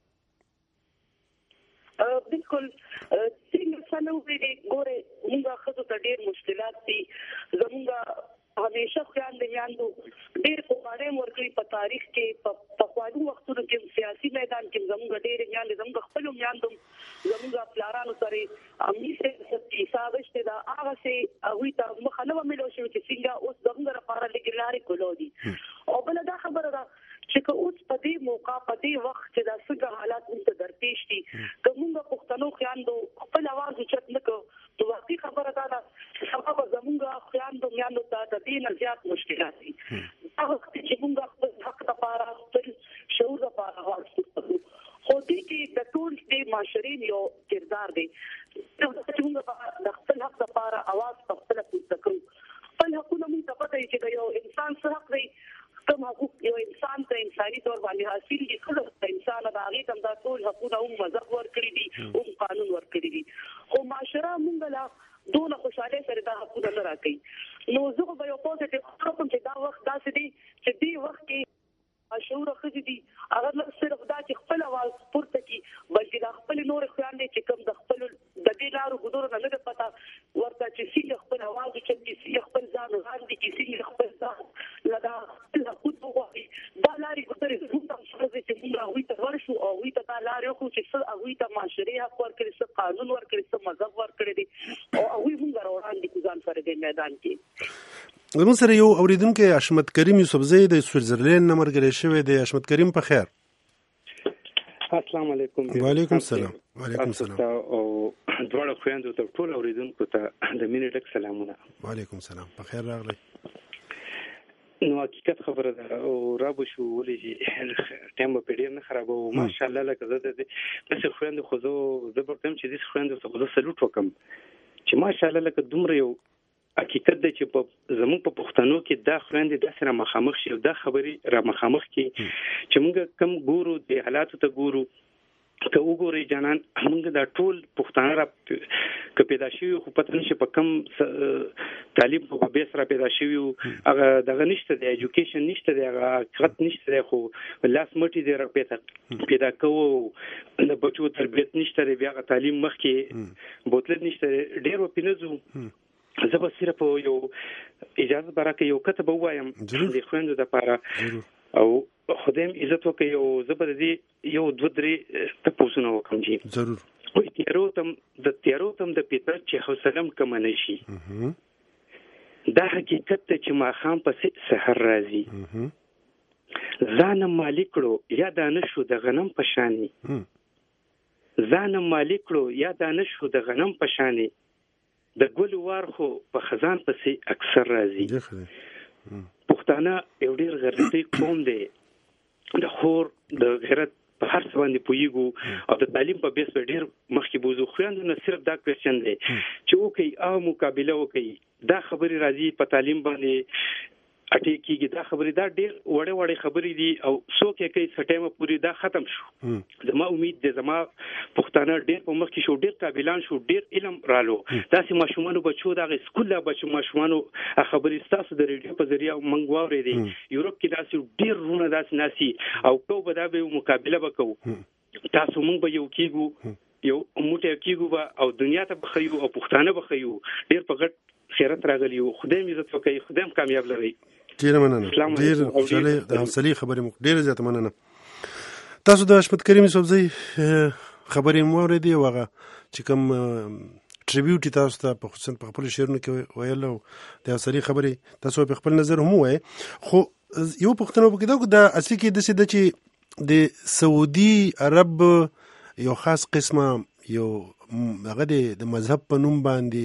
بالکل څنګه څنګه وی ګوره موږ خزو ته ډېر مشکلات دي زموږ همیشه خیال دی یاندو ډېر قوانین ورکړي په تاریخ کې په خوانو وختونو کې سیاسي میدان کې زموږ ډېر یاندې زموږ خپل یاندو زموږ پلارانو سره امنیت حساب شته دا هغه سي هغه ته مخالفه ملو شو چې څنګه اوس زموږ لپاره لګلاري کولو دي او بل دا خبره ده چې اوس په دې موقع په دې وخت چې دا څنګه حالات اوس درپېښ دي کومه پښتنو خیاندو خپل आवाज اوچت نکو نو واقعي خبره ده چې سبب زموږ خیاندو میاندو ته د دې نه زیات مشکلات دي هغه چې موږ خپل حق لپاره خپل شعور لپاره غواړو خو دې کې د ټول دې معاشري یو کردار دی چې موږ د خپل حق لپاره आवाज خپل پورته کوو خپل حقونه موږ ته پته چې یو انسان څه حق دی کوم حقوق یو انسان ته انساني تور باندې حاصل دي کله انسان د هغه تم دا ټول حقوقونه هم مذهب ورکړي دي او قانون ورکړي دي خو معاشره موږ لا دونه خوشاله سره دا حقوق نه راکړي نو زه به یو پوزټیو کوم چې دا وخت داسې دی چې دې وخت کې شعور خدي دي هغه نه صرف دا چې خپل आवाज پورته کی بلکې دا خپل نور خیال دي چې کوم د خپل د دې لارو ګذر نه نه پتا ورته چې سی خپل आवाज چې سی خپل ځان وړاندې کې سی خپل ځان لدا دا لاري ګذر زموږ څخه چې موږ وي ته ورشو او وي ته لاري خو چې څه هغه ته معاشري حق ورکړي څه قانون ورکړي څه مذهب ورکړي دي او هغه موږ وړاندې ځان سره د میدان کې زموږ سره یو اوریدونکو حشمت کریم یوسفزی د سویټزرلند نه مرګري شوی دی. حشمت کریم په خیر؟ السلام علیکم. وعلیکم السلام. وعلیکم السلام. او دواړه خويندو ته ټول اوریدونکو ته د مینې ډک سلامونه. وعلیکم السلام. په خیر راغلی. نو حقیقت خبره ده او رابو شو ولې ټیم په ډیر نه خرابو ماشاءالله لکه زه د بس خويندو خو زه برتم چې د خويندو ته خو سلوټ وکم چې ماشاءالله لکه دومره یو حقیقت دی چې په زموږ په پښتنو کې دا خويندې د سره مخامخ شي دا خبري را مخامخ کې چې موږ کم ګورو د حالاتو ته ګورو ته وګورئ جانان موږ دا ټول پښتانه را که پیدا شوي خو پته نشي په کم تعلیم په بیس را پیدا شوي هغه دغه نشته د ایجوکیشن نشته د هغه حقیقت نشته دی خو لاس مټي دی را پیدا کوو د بچو تربیت نشته دی بیا تعلیم مخکې بوتل نشته ډیر وپینځو زه به صرف یو اجازه برکه یو کتاب وایم د خويندو د لپاره او خدایم عزت وکي او زه به دې یو دوه درې تاسو وکم جی ضرور او تیارو تم د پیتر چې حوصلم کم نه شي دا حقیقت ته چې ما خام په سحر راځي ځان مالکړو یا دانشو د غنم پشانی ځان مالکړو یا دانشو د غنم پشانی د ګل وار خو په خزان پسې اکثر راځي پښتانه یو ډیر غیرتي قوم دی د خور د غیرت په هر څه باندې پویګو او د تعلیم په بیس په ډیر مخکې بوزو خويندو نه صرف دا کوېشن دی چې اوکي او مقابله وکي دا خبري راځي په تعلیم باندې اټي کېږي دا خبرې دا ډېر وړې خبرې دي او څوک یې کوي سټیمه پوری دا ختم شو زما امید ده زما پښتانه ډېر په مخ کې شو ډېر قابلان شو ډېر علم رالو داسې ماشومانو بچو دا سکول لا بچو ماشومانو خبرې تاسو د ریډیو په ذریعہ منګ واورې دي یورپ کې داسې ډېر رونه داسې ناسي او کو به دا به مقابله وکړو تاسو مونږ به یو کېږو یو موټه کېږو او دنیا ته بخیو او پښتانه بخیو ډېر په غټ خیرت راغلی خدای مې عزت وکړي خدای هم کامیاب لري. ډیر مننه ډیر خوشاله د حوصله خبرې مو ډیر زیات مننه. تاسو د حشمت کریم یوسفزی خبرې مو اوریدې وغه چې کوم ټریبیوټ تاسو ته په خصوصا په خپل شعرونو کې ویل او د حوصله خبرې تاسو په خپل نظر هم وای خو یو پښتنو په کې دا اصلي کې د څه د چې د سعودي عرب یو خاص قسمه یو هغه د مذهب په نوم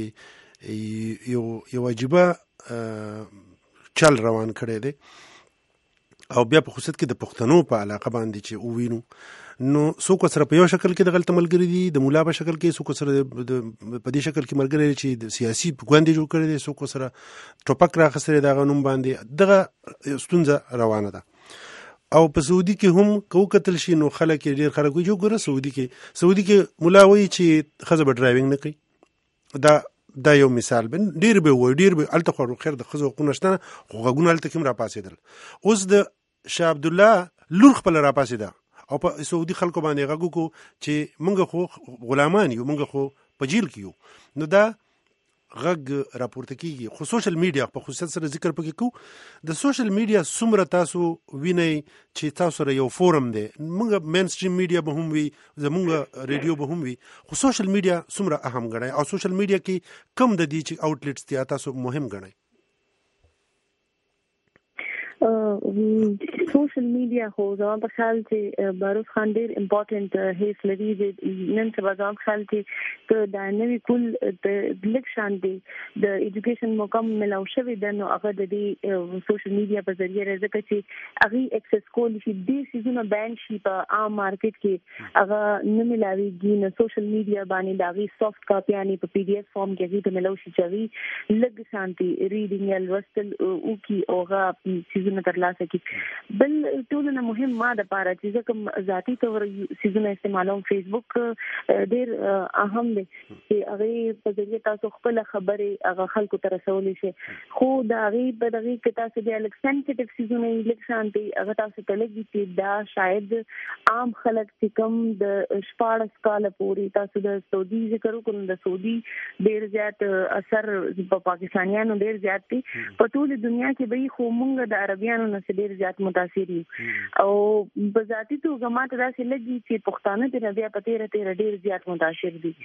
باندې یو واجبہ چل روان کړی دی او بیا په خصوصیت کې د پښتنو په علاقه باندې چې ووینو نو څوک سره په یو شکل کې د غلط ملګری دي د مولا په شکل کې څوک سره په دې شکل کې ملګری چې د سیاسي ګوندې جوړ کړی دي څوک سره ټوپک راخسري دا غنوم باندې دغه ستونزه روانه ده او په سعودي کې هم کو قتل شي نو خلک ډیر خلک وي جو ګره سعودي کې مولا وایي چې خزه به ډرایوینګ نه کوي دا یو مثال بن ډیر به الته خو خیر د خزو قونشتنه خو غوونه الته کوم را پاسېدل اوس د شاه عبد الله لور خپل را پاسېده او په سعودي خلکو باندې غږو کو چې موږ خو غلامان یو موږ خو په جیل کې یو نو دا غږ راپورته کیږي. خو سوشل میډیا په خصوصیت سره ذکر پکې کو د سوشل میډیا څومره تاسو وینئ چې تاسو سره یو فورم دی. موږ مین سټریم میډیا به هم وي، زموږ ریډیو به هم وي، خو سوشل میډیا څومره اهم ګڼئ او سوشل میډیا کې کم د دې چې اوټلیټس دي تاسو مهم ګڼئ؟ سوشل میډیا خو زما په خیال چې باروس خان ډېر امپورټنٹ هیڅ لري چې نن سبا زما په خیال چې دا نوی کول د لیک شان دی د ایجوکیشن مقام ملاو شوی د نو هغه د دې سوشل میډیا په ذریعہ راځي چې هغه اکسس کول شي د سيزونه بانک شي په عام مارکیټ کې هغه نه ملاويږي نو سوشل میډیا باندې داغي سافت کاپی یعنی په پی ډی ایف فارم کې هغه ملاو شي چې لګ شانتي ریډینګ یا لوستل او کی اوغه سيزونه ترلاسه کی. بل ټولنه مهم ما د پاره چې کوم ذاتی تور سيزونه استعمالوم فیسبوک ډېر اهم دی چې هغه په ذریعہ تاسو خپل خبره هغه خلکو ته رسول شي. خو دا هغه په دغه کې تاسو د الکسنټیټیو سيزونه لیک شانتي هغه تاسو ته لګي چې دا شاید عام خلک چې کوم د شپاړس کال پورې تاسو د سعودي ذکر وکړو د سعودي ډېر زیات اثر په پاکستانیانو ډېر زیات دي په ټول دنیا کې به خو مونږ د عربیانو نه ډېر زیات متاثر یو او په ذاتي توګه ماته داسې لګي چې پښتانه د بیا په تیر ډېر زیات متاثر دي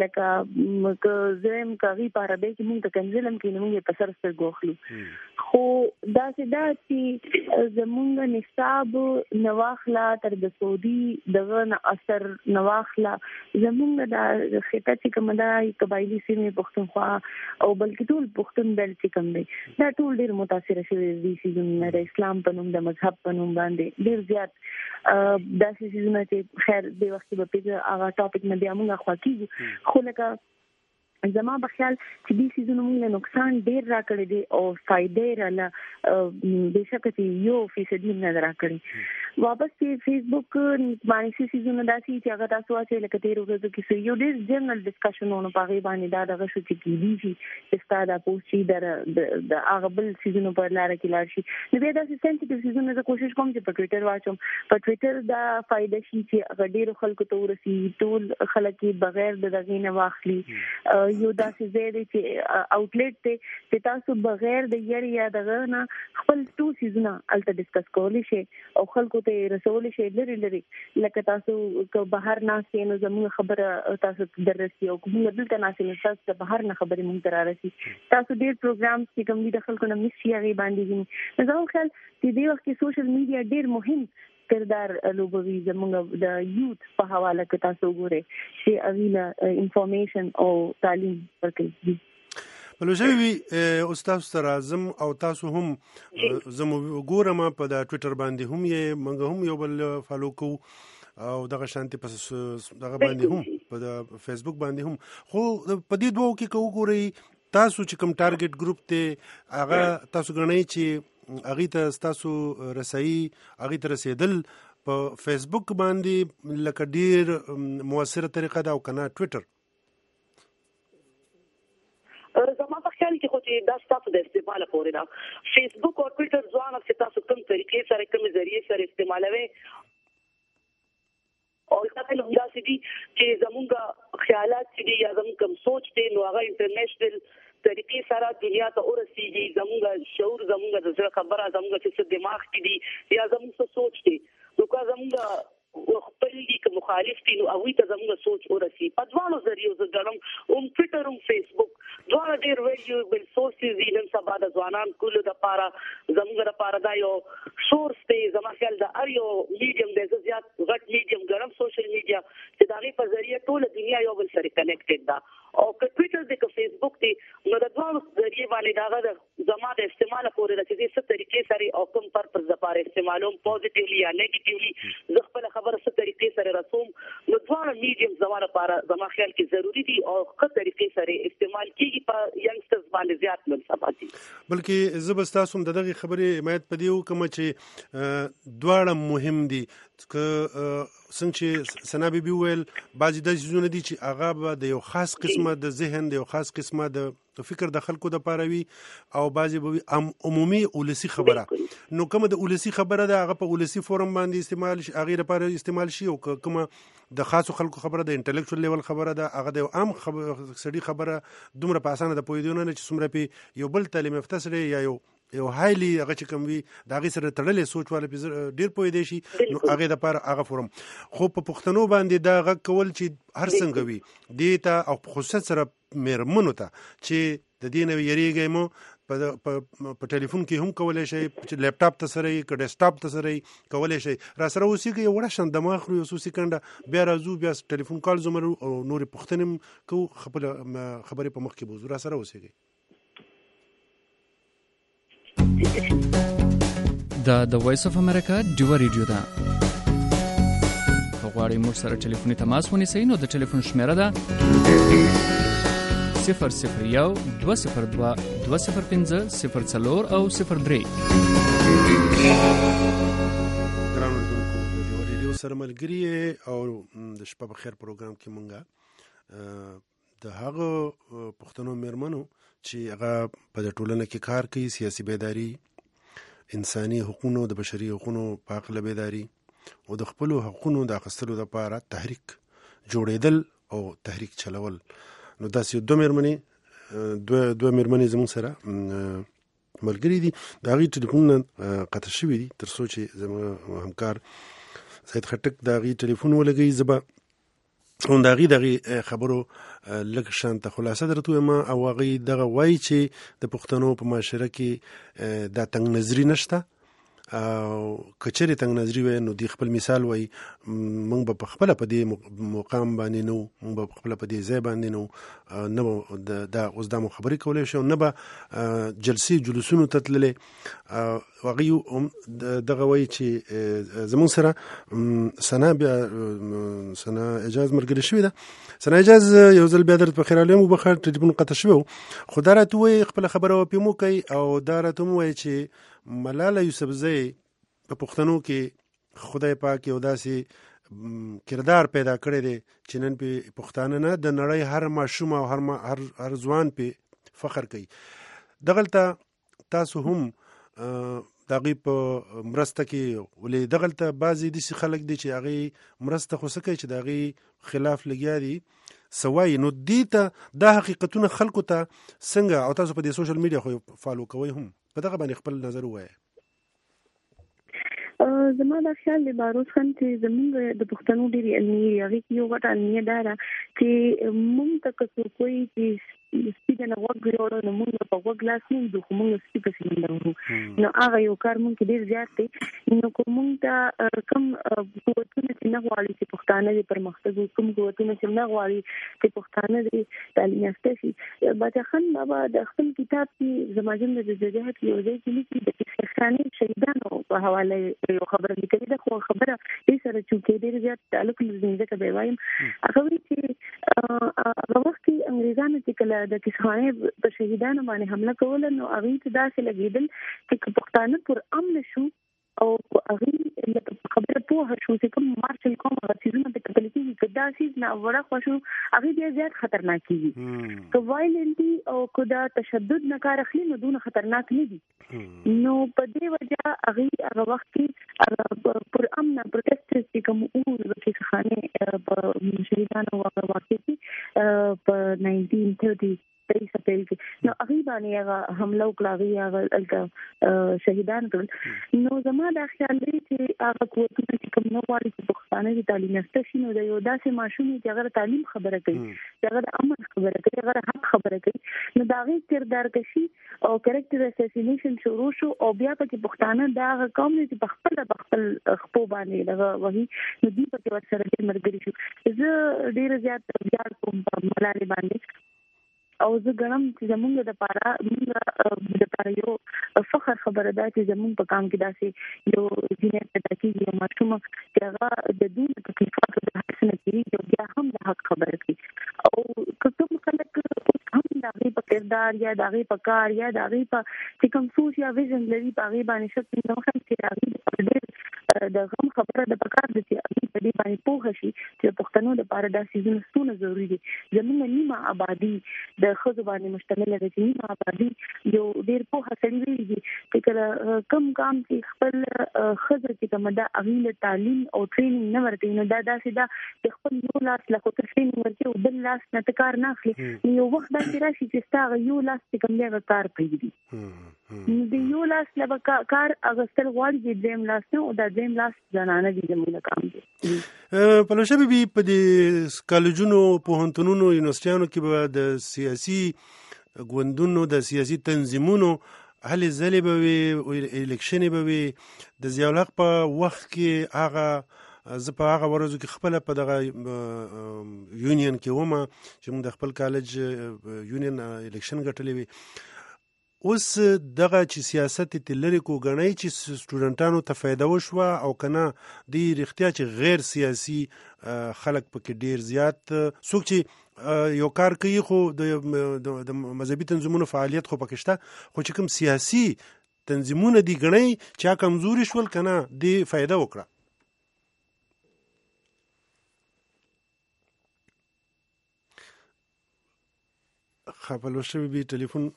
لکه زم کوي په عربي کې مونږ ته کنځلم کې موږ په سر سره غوښلو. خو داسې دا چې زمونږ نصاب نواخلا تر د سعودي دغه اثر نواخلا زمونږ د خطه چې کوم دا قبایلی سیمه پښتونخوا او بلکې ټول پښتون بل چې کوم دی دا ټول ډېر متاثر شوی دي چې د اسلام په نوم د مذهب په نوم باندې ډېر زیات داسې سيزونه چې خیر د وخت په پیګه هغه ټاپک نه بیا موږ خو کیږو خو لکه زما په خیال چې دې سيزونه موږ نقصان ډېر راکړي دي او فائدې رااله بهشکه چې 1% نه راکړي. واپس چې فیسبوک باندې سيزونه داسي چې هغه تاسو چې لکه تیر ورځو کې یو ډېر جنرال ډسکشنونه په غي باندې دا دغه شو چې کیږي چې ستاسو د پوسټ چې د هغه بل سيزونه په لار کې لاړ شي. نو بیا دا سنسټیټیو سيزونه زه کوشش کوم چې په ټوئیټر واچوم. په ټوئیټر دا فائدہ شي چې هغه ډېر خلکو ته ورسي ټول خلک بغیر د دغې نه واخلي. یو داسې ځای چې اوټلیټ ته چې تاسو بغیر د یاري یا دغه نه خپل ټول سيزونه الته ډسکس کولی شي او خلکو ته رسول شي لري لکه تاسو که بهر ناسې نو زموږ خبره تاسو درسي او کوم دلته ناسې نو تاسو بهر نه خبرې مونږ ته راسي. تاسو ډېر پروګرام چې کوم دي د خلکو نه مشي هغه باندې نو زه خیال چې د وخت کې سوشل میډیا ډېر مهم کردار لوبوي زموږ د یوت په حواله کې تاسو ګورئ چې اغیلا انفارمیشن او تعلیم ورکوي. بلوشوي استاد سره زم او تاسو هم زم ګورم په د ټوئیټر باندې هم یې منګه هم یو بل فالو کو او دغه شانتي پس دغه باندې هم په د فیسبوک باندې هم خو په دې دوه کې کو ګورئ تاسو چې کوم ټارګټ ګروپ ته هغه تاسو غنئ چې اغه ته تاسو رسایي اغه ته رسیدل په فیسبوک باندې لکه ډیر موثره طریقه دا او کنه ټوئیټر زما په خیال کې خو چې دا ستاسو د استعمال پورې دا فیسبوک او ټوئیټر ځوان چې تاسو کوم طریقې سره کوم ذریعے سره استعمالوي او دا په لږه سي دي چې زموږ خیالات چې دي یا زموږ سوچ دي نو هغه انټرنیشنل طریقې سره دنیا ته ورسیږي زموږ شعور زموږ د زړه خبره زموږ چې دماغ کې دي یا زموږ سوچ دي نو که زموږ خپل دي که مخالف دي نو هغه ته زموږ سوچ ورسي په ځوانو ذریعو زه ګڼم ټوئیټر او فیسبوک دواړه ډېر ویلیوبل سورسز دي نن سبا د ځوانان کولو دپاره زموږ دپاره دا یو سورس دی زما خیال د هر یو میډیم دی زه زیات غټ میډیم ګڼم سوشل میډیا چې د هغې په ذریعه ټوله دنیا یو بل سره کنیکټډ ده او که ټوئیټر دی که فیسبوک دی نو د دواړو ذریعې باندې د هغه زما د استعماله پورې ده چې زه څه طریقې سره او کوم پرپز دپاره استعمالوم پوزیټیولی یا نیګیټیولی زه خپله خبره څه طریقې سره رسوم نو دواړه میډیم زما لپاره زما خیال کې ضروري دي او ښه طریقې سره استعمال کېږي په ینګسټرز باندې زیات نن سبا دي. بلکې زه به ستاسو د دغې خبرې حمایت په دې وکړم چې دواړه مهم دي که څنګه چې سنا بیبي ویل بعضې داسې څیزونه دي چې هغه به د یو خاص قسمه د ذهن د یو خاص قسمه د فکر د خلکو د پاره وي او بعضې به وي عمومي ولسي خبره. نو کومه د ولسي خبره ده هغه په ولسي فورم باندې استعمال شي، هغې لپاره استعمال شي، او کومه د خاصو خلکو خبره د انټلیکچوال لیول خبره ده هغه د یو عام سړي خبره دومره په اسانه د پوهېدو نه چې څومره پې یو بل تعلیم یافته سړی یا یو هایلی هغه چې کوم وي د هغې سره تړلې سوچ والا پې ډېر پوهېدی شي، نو هغې دپاره هغه فورم. خو په پښتنو باندې دا غږ کول چې هر څنګه وي دې ته او په خصوصیت سره مېرمنو ته چې د دې نه یېرېږئ مو په ټلیفون کې هم کولی شئ، لیپټاپ ته سره یې که ډیسکټاپ ته سره یې کولی شئ. را سره اوسېږئ یو وړه شان دماغ خورو یو څو سیکنډه، بیا راځو بیا ټلیفون کال زمرو او نورې پوښتنې هم کوو، خپله خبرې په مخ کې بوځو. را سره اوسېږئ. دا د وایس اف امریکا ډیوه ریډیو ده. که غواړئ موږ سره ټلیفوني تماس ونیسئ نو د ټلیفون شمیره ده 001 202 205 04 او 03. ګرانو لیدونکو د ډیوه ریډیو سره ملګري او د شپه بخیر پروګرام کې مونږ د هغه پښتنو مېرمنو چې هغه په د ټولنه کې کار کوي، سیاسي بیداری، انساني حقوقو د بشري حقوقو په هکله بیداری او د خپلو حقوقو د اخیستلو لپاره تحریک جوړېدل او تحریک چلول. نو داسې دوه مېرمنې زموږ سره ملګري دي، د هغې ټلیفونونه قطع شوي دي، تر څو چې زموږ همکار سید خټک د هغې ټلیفون ولګوي. زه به د هغې خبرو لږ شانته خلاصه درته ویم. او هغې دغه وایي چې د پښتنو په معاشره کې دا تنګ نظري نشته، او که چېرې تنګ نظري وی نو دوی خپل مثال وایي موږ به په خپله په دې مقام باندې نه وو، موږ به په خپله په دې ځای باندې نه وو، نه به دا اوس دا مو خبرې کولی شو، نه به جلسې جلوسونو ته تللی. هغې دغه وایي چې زموږ سره سنا اجاز ملګرې شوې ده. سنا اجاز یو ځل بیا درته په خیر راغلی یم، وبخښه ټلیفون قطع شوی و، خو دا راته ووایي خپله خبره وپې مو کوي، او دا راته هم ووایي چې ملاله یوسفزۍ په پښتنو کې خدای پاک یو داسې کردار پیدا کړی دی چې نن پې پښتانه نه د نړۍ هر ماشوم او هر ځوان پې فخر کوي. دغلته تاسو هم د هغې په مرسته کې ولې دغلته بعضې داسې خلک دي چې هغې مرسته خو څه کوي چې د هغې خلاف لګیا دي څه وایي. نو دې ته دا حقیقتونه خلکو ته څنګه، او تاسو په دې سوشل میډیا خو فالو کوئ هم، په دغه باندې خپل نظر ووایه. زما دا خیال دی باروز خان چې زمونږ د پښتنو ډېرې علمي هغې کې یو غټ علمي دا ده چې مونږ ته که څوک وایي چې سپي ته نه غوږ وروړو نو مونږ په غوږ لاس نه ږدو، خو مونږ سپي پسې منډه وهو. نو هغه یو کار مونږ کې ډېر زیات دی. نو که مونږ ته کوم قوتونه چې نه غواړي چې پښتانه دې پرمختګ وکړي، کوم قوتونه چې نه غواړي چې پښتانه دې تعلیم یافته شي، باچا خان بابا د خپل کتاب کې زماجم د جدوجہد یو ځای کې لیکي د کیسې شهیدانو په حواله یو خبره لیکلې ده، خو خبره دې سره چونکې ډېر زیات تعلق لري ځکه به وایم هغه وایي چې هغه وخت کې انګریزانو چې کله د کیسخانې په شهیدانو باندې حمله کوله نو هغې ته داسې لګېدل چې که پښتانه پر امن شو او هغې لکه خبره پوهه شو چې کوم مارشل کوم هغه څیزونه پې کتل کېږي که دا څیز ناوړه خوښ شو هغې بیا زیات خطرناک کېږي. که وایلنټي او که دا تشدد نه کار اخلي نو دونه خطرناک نه دي. نو په دې وجه هغې هغه وخت کې پر امن پروټیسټرز چې کوم د کیسخانې په شهیدانو هغه واقع کې په 1930 اپریل کې نو هغې باندې هغه حمله وکړه، هغې هغه شهیدان کړل. نو زما دا خیال دی چې هغه قوتونه چې کوم نه غواړي چې پښتانه دې تعلیم یافته شي، نو د یو داسې ماشوم چې هغه د تعلیم خبره کوي، چې هغه د امن خبره کوي، هغه د حق خبره کوي، نو د هغې کردار کشي او کریکټر اساسینیشن شروع شو، او بیا پکې پښتانه دا هغه قوم دی چې په خپل خپو باندې دغه وهي، نو دوی پکې ورسره ډېر ملګري شو. زه ډېره زیات ویاړ کوم په ملالۍ باندې، او زه ګڼم چې زمونږ دپاره یو فخر خبره ده چې زمونږ په کام کې داسې یو جینۍ پیدا کېږي، یو ماشوم چې هغه د دوی تکلیفاتو د هر څه نه تېرېږي او بیا هم د حق خبره کوي. او که کوم خلک هم د هغې په کردار یا د هغې په کار یا د هغې په چې کوم سوچ یا ویژن لري په هغې باندې شک نه وکړي چې د هغې لپاره ډېر د غم خبره د پکار د چې په دې باندې پوه شي چې پښتنو لپاره دا سيزونه ستونه ضروری دي. زموږ نیمه آبادی د خزو باندې مشتمل ده چې نیمه آبادی یو ډیر پوه سړي وي چې کله کم کام کې خپل خزر چې کوم دا اغیله تعلیم او ټریننګ نه ورته نو دا داسې دا د خپل یو لاس له خو ټریننګ ورته او بل لاس نه کار نه اخلي. یو وخت دا چې راشي چې ستا یو لاس چې کوم دی کار پېږي د یو لاس له کار اغستل غواړي چې دیم لاس نه او دا دیم لاس ځانانه دي زموږ کام دي. پلوشه بیبي په دې کالجونو پوهنتونونو یونیورسيټانو کې به د سیاسي ګوندونو د سیاسي تنظیمونو هلې ځلې به وي او الیکشنې به وي. د ضیاءالحق په وخت کې هغه زه په هغه ورځو کې خپله په دغه یونین کې ومه چې موږ د خپل کالج یونین الیکشن ګټلی وي. اوس دغه چې سیاست ته لري کو غنۍ چې سټوډنټانو ته فایده وشوه او کنه د رښتیا چې غیر سیاسي خلک پکې ډیر زیات څوک چې یو کار کوي خو د مذهبي تنظیمونو فعالیت خو پکې شته خو چې کوم سیاسي تنظیمونه دي غنۍ چې کمزوري شول کنه د فایده وکړه. خپل شوی به ټلیفون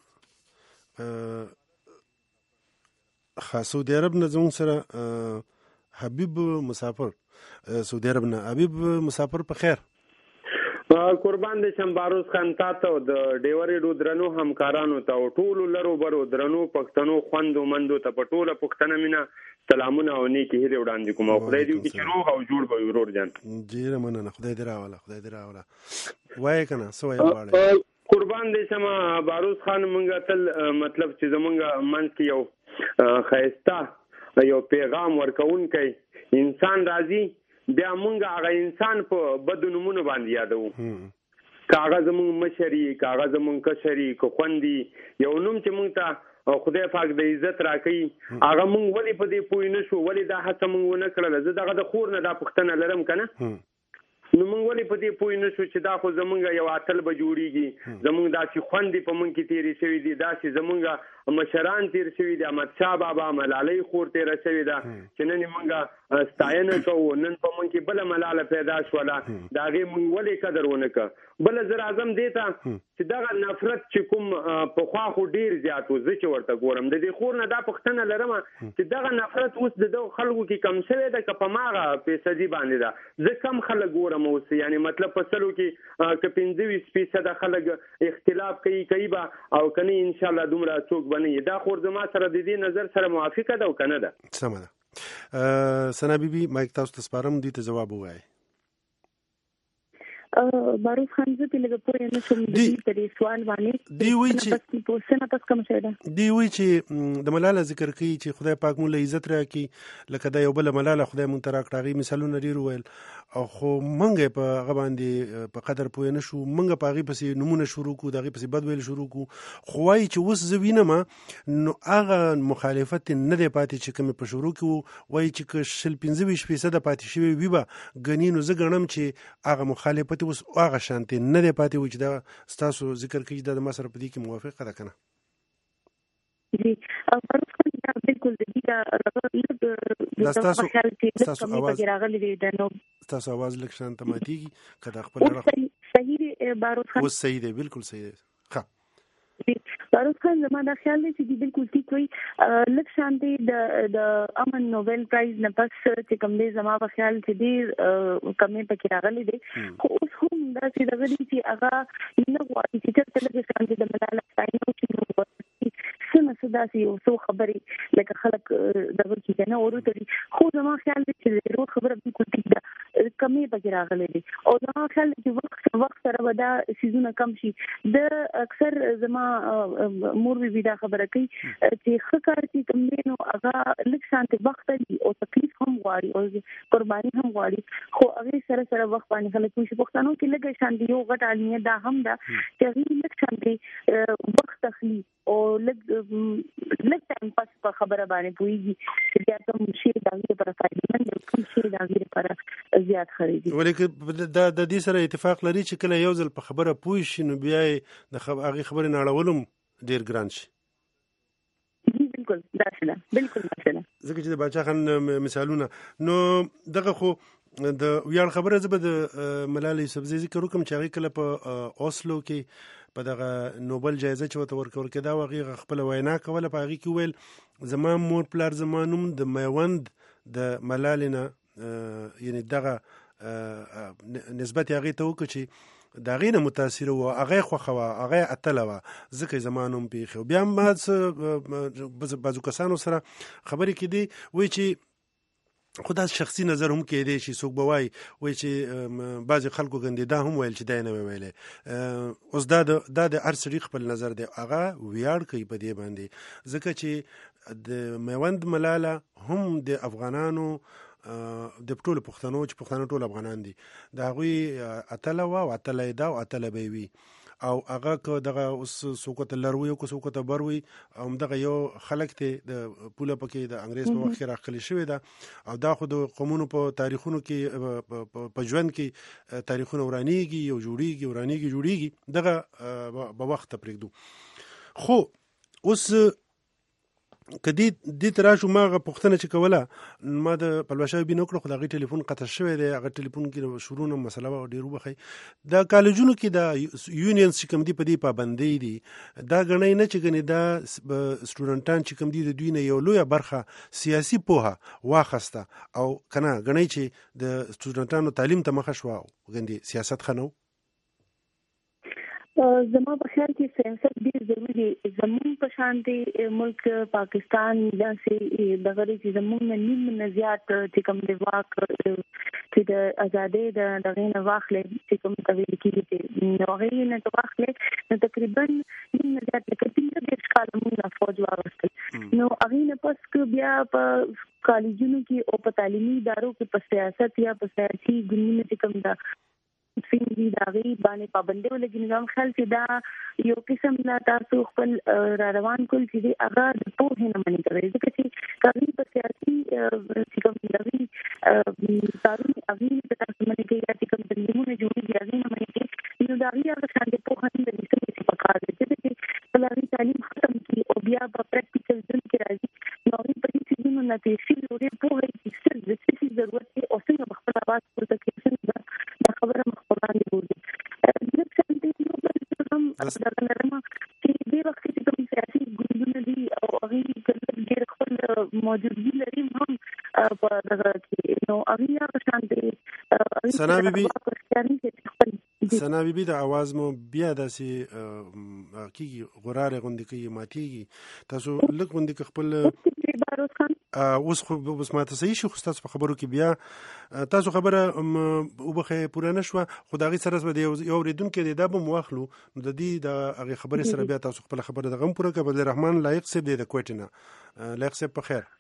سعودي عرب نه زموږ سره حبیب مسافر سعودي عرب نه. حبیب مسافر په خیر. قربان دې شم باروز خان تاسو د ډیوري درنو همکارانو ته ټولو لرو برو درنو پښتنو خوندو مندو ته په ټوله پښتنه مینا سلامونه او نیکی هیله وړاندې کوم. خدای دې چې روغ او جوړ به ورور جان. ډیر مننه. خدای دې راوله وای کنه سوای واړه. قربان دې شمه باروز خان مونږ تل مطلب چې زمونږ منځ کې یو خیسته یو پیغام ورکون کوي انسان راځي بیا مونږ هغه انسان په بدو نمونه باندې یادو. کاغذ مونږ مشري کاغذ مونږ کشري کو خوندي یو نوم چې مونږ ته خدای پاک د عزت راکړي هغه مونږ ولې په دې پوه نه شو ولې دا هڅه مونږ ونه کړله. زه دغه د خور نه دا پوښتنه لرم کنه نو مونږ ولې په دې پوه نه شو چې دا خو زمونږ یو اتل به جوړیږي زمونږ داسې خوندې په مونږ کې تیرې شوي دي داسې زمونږ مشران تیر شوي دي احمدشاه بابا ملالۍ خور تیره شوې ده چې نن مونږ ستاینه کوو نن په مونږ کې بله ملاله پیدا شوله د هغې مونږ ولې قدر ونه کړه. بله زه راځم دې ته چې دغه نفرت چې کوم پخوا خو ډېر زیات و زه چې ورته ګورم د دې خور نه دا پوښتنه لرم چې دغه نفرت اوس د دغو خلکو کې کم شوی ده که په ماغه فیصدي باندې ده. زه کم خلک ګورم اوس یعنی مطلب په سلو کې که 25% خلک اختلاف کوي به او کنه انشاءالله دومره څوک به نه وي. دا خور زما سره د دې نظر سره موافقه ده او که نه ده؟ سمه ده. ثنا بیبي مایک تاسو ته سپارم دوی ته ځواب ووایئ. باروز خان زه په لږه پوه نه شوم د دې په دې سوال باندې دی وایي چې پوښتنه پس کوم شی ده دی وایي چې د ملاله ذکر کوي چې خدای پاک مونږ له عزت راکړي لکه دا یو بله ملاله خدای مونږ ته راکړه هغې مثالونه ډېر وویل او خو مونږ په هغه باندې په قدر پوه نه شو مونږ په هغې پسې نومونه شروع کړو د هغې پسې بد ویل شروع کړو خو وایي چې اوس زه وینم نو هغه مخالفت نه دی پاتې چې کومې په شروع کې وایي چې که 25% پاتې شوی وي به ګنې نو زه ګڼم چې هغه مخالفت اوس هغه شانتې نه دی پاتې و چې دا ستاسو ذکر کوي دا د ما سره په دې کې موافقه ده که نه؟ جی باروز خان دا بالکل د دې دا ستاسو اواز لږ شانته ماتېږي که دا خپل صحیح دی باروز خان اوس صحیح دی بالکل صحیح دی. باروز خان زما دا خیال دی چې دی بالکل ټیک وي لږ شانتې د امن نوبل پرایز نه پس چې کوم دی زما په خیال چې ډېر کمې پکې راغلی دی خو اوس هم داسې دغه دي چې هغه نه غواړي چې چېرته لږ شانتې د ملاله ستاینه وشي څه نه څه داسې یو څو خبرې لکه خلک دغه کې که نه وروتړي خو زما خیال دی چې د روډ خبره بالکل ټیک ده کمې پکې راغلی دی او زما خیال دی چې وخت سره به دا څیزونه کم شي. د اکثر زما مور بیبي دا خبره کوي چې ښه کار چې کوم دی نو هغه لږ شانتې وخت لري او تکلیف هم غواړي او قرباني هم غواړي خو هغې سره سره وخت باندې خلک پوه شي. پښتنو کې لږ شانتې یو غټ عالمیت دا هم ده چې هغې لږ شانتې وخت اخلي او لږ ټایم پس په خبره باندې پوهېږي چې بیا کوم شی د هغې لپاره فایدهمند او کوم شی د هغې لپاره زیات خرید. ولې دا د دې سره اتفاق لري چې کله یو ځل په خبره پوه شي نو بیا یې د هغې خبرې نه اړولو ډېر ګران شي. بالکل دا بالکل مثلا ځکه چې د باچا خان مثالونه نو دغه خو د ویاړ خبره زه به د ملالۍ یوسفزۍ ذکر وکړم چې هغې کله په اوسلو کې په دغه نوبل جایزه چې ورته ورکول کېده هغې خپله وینا کوله په هغې کې ویل زما مور پلار زما نوم د میوند د ملالۍ نه یعنې دغه نسبت یې هغې ته وکړو چې د هغې نه متاثره وه هغه یې خوښه وه هغه یې اتله وه ځکه یې زما نوم پېښې و بیا هم ما بعضو کسانو سره خبرې کېدې وایي چې خو دا شخصي نظر هم کېدی چې څوک به وایي چې بعضې خلکو ګندې دا هم ویل چې دا یې نه وی ویلی اوس دا د هر سړي خپل نظر دی هغه ویاړ کوي په دې باندې ځکه چې د میوند ملاله هم د افغانانو د ټولو پښتنو چې پښتانه ټول افغانان دي د هغوی اتله وه او اتله یې ده او اتله به یې وي او هغه که دغه اوس څوک ورته لر وي او که څوک ورته بر وي او همدغه یو خلک دی د پوله پکې د انګریز په وخت کې راښکلې شوې ده او دا خو د قومونو په تاریخونو کې په ژوند کې تاریخونه ورانیږي او جوړیږي دغه به وخت ته پرېږدو خو اوس که دې ته راشو ما هغه پوښتنه چې کوله ما د پلوشه بین وکړه خو د هغې ټلیفون قطع شوی دی هغه ټلیفون کې شروع نه مسله وه ډېر وبخئ د کالجونو کې د یونینز چې کوم دي په دې پابندۍ دي دا ګڼئ نه چې ګنې دا سټوډنټان چې کوم دي د دوی نه یو لویه برخه سیاسي پوهه واخسته او که نه ګڼئ چې د سټوډنټانو تعلیم ته مخه شوه ګندې سیاست ښه نه و زما په خیال کې سیاست ډېر ضروري دی زموږ په شان دی ملک پاکستان داسې دغه چې زموږ نه نیم نه زیات چې کوم د واک چې د ازادۍ د دغې نه واخلې چې کوم ته ویل کېږي نو هغې نه واخلې نو تقریبا نیم نه زیات لکه 15 کاله موږ فوج واغوستل نو هغې نه پس که بیا په کالجونو کې او په تعلیمي ادارو کې په سیاست یا په سیاسي ګوندونو چې کوم دا فیلډي د هغې باندې پابندۍ ولګي نو خیال چې دا یو قسم نه تاسو خپل را روان کول چې دی هغه د پوهې نه منې کوئ ځکه چې هغې په سیاسي چې کوم د هغې کارونه هغې ته تاسو منې کوي یا چې کوم تنظیمونه جوړېږي هغې نه منې کوي نو د هغې هغه شان د پوهه نه لري څنګه چې پکار دی ځکه چې کله هغې تعلیم ختم کړي او بیا به پریکټیکل ژوند کې راځي نو هغې په دې څیزونو نه تېر شي نو ډېر پوهه یې چې څه د څه شي ضرورت دی او څنګه به خپل اواز پورته کړي څنګه دا خبره مخ په وړاندې بوځي زه شانتي نو بل هم دغه لرم چې دې وخت کې کوم سیاسي ګوندونه دي او هغې ډېر خپل موجودګي لري هم په دغه کې نو هغې هغه شانتي ثنا بیبي د اواز مو بیا داسې کېږي غرارې غوندې کوي ماتېږي تاسو لږ غوندې که خپل اوس خو اوس ماته صحیح شي خو ستاسو په خبرو کې بیا تاسو خبره وبخئ پوره نه شوه خو د هغې سره به د یو اورېدونکی دی دا به مو واخلو نو د دې د هغې خبرې سره بیا تاسو خپله خبره دغه هم پوره کړه بدلرحمان لایق صاحب دی د کویټې نه لایق صاحب په خیر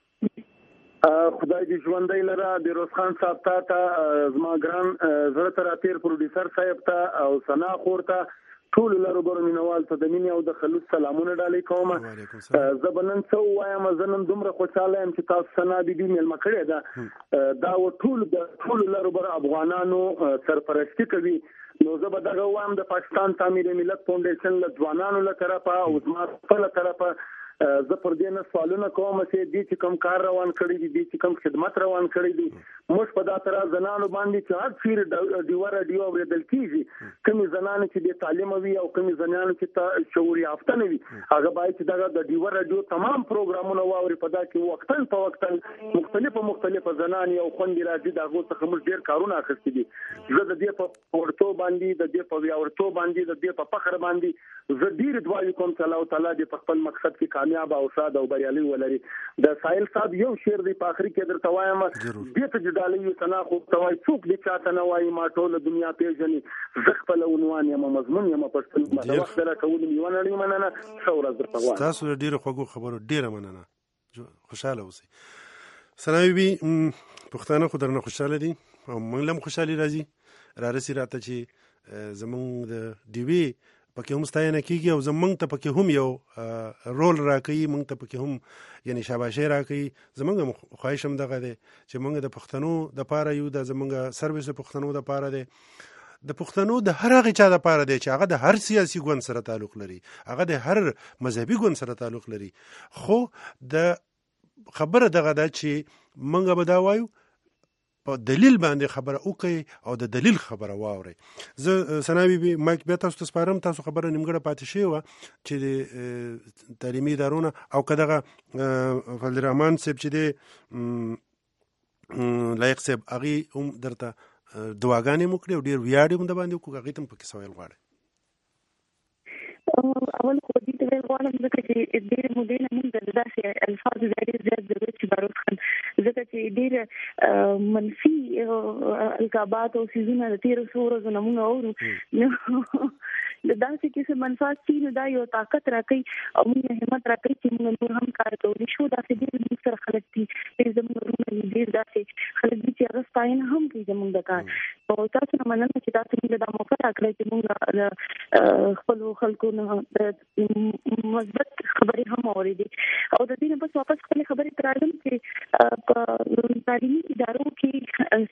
خدای دې ژوندی لره بیروز خان صاحب ته زما ګران زړه ته راتېر پروډیوسر صاحب ته او ثنا خور ته ټولو لروبرو مینوال ته د مینې او د خلوص سلامونه ډالۍ کوم زه به نن څه ووایم زه نن دومره خوشحاله یم چې تاسو ثنا بیبي میلمه کړې ده دا ټولو لروبرو افغانانو سرپرستي کوي نو زه به دغه ووایم د پاکستان تعمیر ملت فاونډیشن له ځوانانو له طرفه او زما خپله طرفه زه پر دې نه سوالونه کوم چې دې چې کوم کار روان کړی دی دې چې کوم خدمت روان کړی دی موږ په دا تر زنانو باندې چې هر چیر ډیوه راډیو اورېدل کېږي کومې زنانې چې د تعلیم وي او کومې زنانې چې شعور یافته نه وي هغه باید چې دغه د ډیوه راډیو تمام پروګرامونه واوري په دا کې وختن په وختن مختلفه زنانې او خوندې راځي د هغو څخه موږ ډېر کارونه اخیستي دي زه د دې په ورتو باندې د دې په ویاورتو باندې د دې په فخر باندې زه ډېرې دعاوې کوم چې الله تعالی دې په خپل مقصد کې کامیاب او ساده او بریالي ولري د ساحل صاحب یو شعر دی په آخري کې درته وایم دې ته جدالي ثنا خو توای څوک دې چاته نه وایي ما ټول دنیا پیژني زه خپل عنوان یم مضمون یم پښتون د وخت راکول میونه لري مننه څوره درته وایم تاسو ډیره خوږو خبرو ډیره مننه خوشاله اوسئ ثنا بیبي پښتانه خو درنه خوشاله دي او موږ هم خوشالي راځي رارسي راته چې زمونږ د ډیوي پکې هم ستاینه کېږي او زمونږ ته پکې هم یو رول راکوي موږ ته پکې هم یعنی شاباشي راکوي زمونږ خواهش هم دغه دی چې موږ د پښتنو دپاره یو د زمونږ سروس د پښتنو دپاره دی د پښتنو د هر هغه چا لپاره دی چې هغه د هر سیاسي ګوند سره تعلق لري، هغه د هر مذهبي ګوند سره تعلق لري. خو د خبره دغه ده چې منګه به دا وایو په دلیل باندې خبره وکړي او د دلیل خبره واوري. زه سناوي بي مایک بیا تاسو ته سپارم. تاسو خبره نیمګړه پاتې شوې وه چې د تعلیمي ادارونه او که دغه فضل الرحمن صاحب چې دی لایق صاحب هغې هم درته دعاګانې مو کړې او ډېر ویاړ هم د باندې وکړو، هغې ته هم پکې څه ویل غواړئ؟ اول خو دې ته ویل غواړم ځکه چې ډېرې مودې نه مونږ د داسې الفاظو ډېر زیات ضرورت چې باروت خان ځکه چې ډېر منفي القابات او څیزونه د تېرو څو ورځو نه مونږ اورو، نو د داسې کیسه منفعت چې نو دا یو طاقت راکوي او موږ همت راکوي چې موږ نور هم کار کولی شو. داسې ډېر موږ سره خلک دي، ډېر زموږ وروڼه دي، ډېر داسې خلک دي چې هغه ستاینه هم کوي زموږ د کار. او تاسو نه مننه چې تاسو موږ دا موقع راکړی چې موږ خپلو خلکو نه مثبت خبرې هم اورېدې. او د دې نه بس واپس خپلې خبرې ته راځم چې په تعلیمي ادارو کې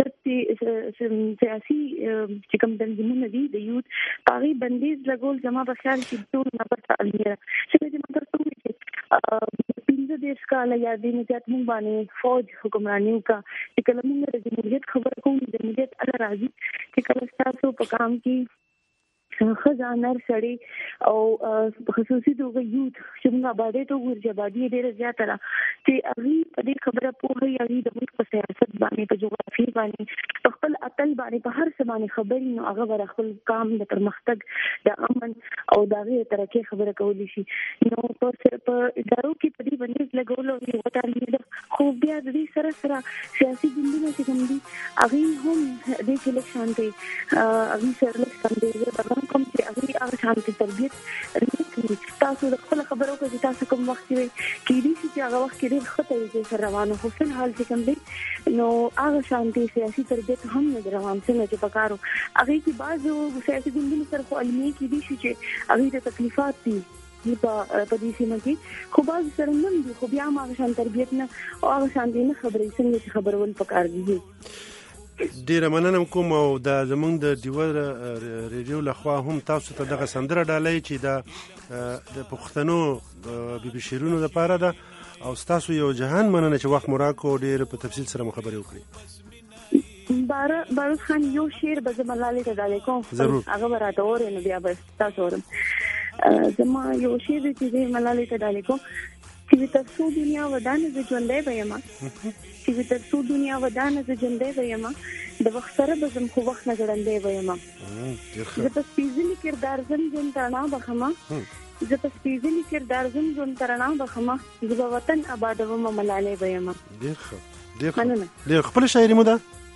سیاسي چې کوم تنظیمونه دي د یوت هغې بندیز لګول زما په خیال کې ټول نه پرته علمي ده. چې زما درته ووایي چې 15 کاله یا دې نه زیات موږ باندې فوج حکمراني وکړه چې کله موږ د جمهوریت خبره کوو د جمهوریت هغه راځي چې کله ستاسو په کام کې ښځه نر سړی او په خصوصي توګه یوت چې موږ آبادۍ ته وګورو چې آبادي یې ډېره زیاته ده چې هغې په دې خبره پوهه وي، هغې د ملک په سیاست باندې، په جغرافي باندې، په خپل اتل باندې، په هر څه باندې خبرې، نو هغه به خپل کام د پرمختګ د امن او د هغې د ترقۍ خبره کولی شي. نو په ادارو کې په دې بندیز لګولو یوه تعلیمي ده، خو بیا د دې سره سره سیاسي ګوندونه چې کوم دي هغې هم دې کې لږ شان دی، هغې سره لږ شان دی. زه کوم چې هغې هغه شانتي تربیت نه کوي. تاسو د خپله خبره وکړه چې تاسو کوم وخت کې کېدای شي چې هغه وخت کې ډېر ښه طریقې سره روان خو فی الحال چې کوم دی نو هغه شانتي سیاسي تربیت هم نه دی روان څنګه چې پکار و. هغې کې بعضو سیاسي ګوندونو سره خو علمي کېدای شي چې هغې ته تکلیفات دي په دې سیمه کې، خو بعضو سره نه دي، خو بیا هم هغه شان تربیت نه او هغه شانتي نه خبرې څنګه چې خبرول پکار دي. ډیره مننه کوم او د زمونږ د ډیوه ریډیو لخوا هم تاسو ته دغه سندره ډالۍ چې د پښتنو بي بي شیرونو لپاره ده او تاسو یو جهان مننه چې وخت مو راکړو ډیر په تفصیل سره مو خبرې وکړې. باروت خان یو شعر به زما لالې ته ډالۍ کوم، هغه به راته اورئ نو بیا به تاسو اورم. زما یو شعر دی چې زه ملالې ته ډالۍ کوم چې تر څو دنیا ودانه زه ژوندی به یم، چې تر څو دنیا ودانه زه ژوندی به یم، د وخت سره به ځم خو وخت نه ګړندی به یم. زه په سپېڅلي کردار ځم ژوند ته رڼا بخمه، زه په سپېڅلي کردار ځم ژوند ته رڼا بخمه، زه به وطن آبادوم ملالۍ به یم. ډېر ښه ډېر خپله شاعري مو ده؟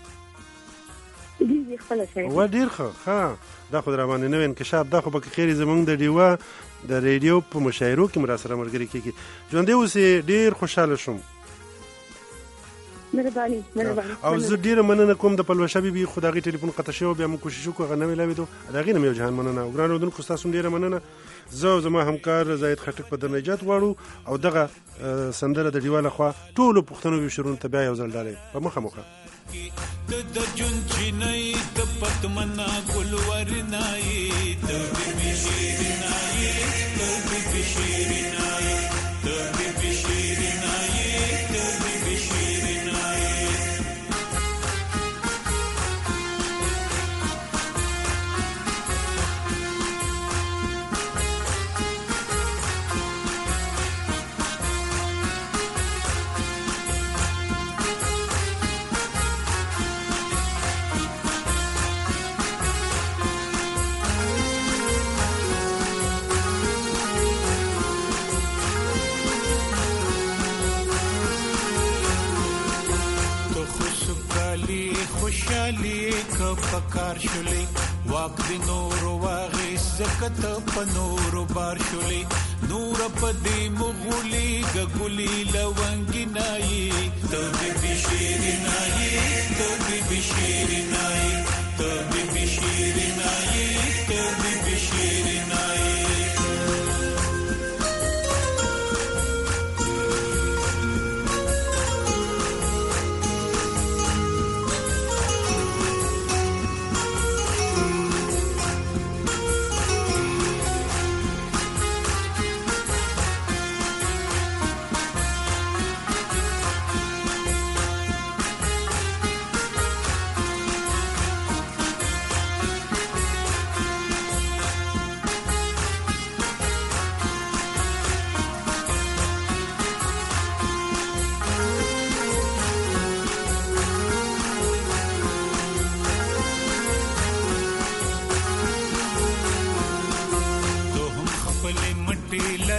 دي خپله شاعري و ډېر ښه. دا خو در باندې نوی انکشاف دا خو پکې خیر زمونږ د ډیوه د ریډیو په مشاعرو کې مرا سره ملګري کېږي. ژوندی اوسې، ډېر خوشحاله شوم. مهرباني او زه ډیره مننه کوم د پلوشه بیبي خو د هغې ټلیفون قطع شوی، بیا موږ کوشش وکړو هغه نه میلاوېدو، د هغې نه مې یو جهان مننه. او ګران اورېدونکو ستاسو هم ډیره مننه. زه او زما همکار زاهد خټک په درنه ایجاد غواړو او دغه سندره د ډیوه لخوا ټولو پښتنو بي بي شیرونو ته بیا یو ځل ډالۍ په مخه مخه. د جون چینای د پتمنا ګلورنای د بي بي شیرنای د بي بي شیرنای د بي بي شیرنای د بي بي شیرنای. خوشالي کپکار شولې واک د نور واغې زکت په نور بار شولې نور په دې مغولي ګګولي لونګینای ته دې بشیرنای ته دې بشیرنای ته دې بشیرنای ته دې بشیرنای.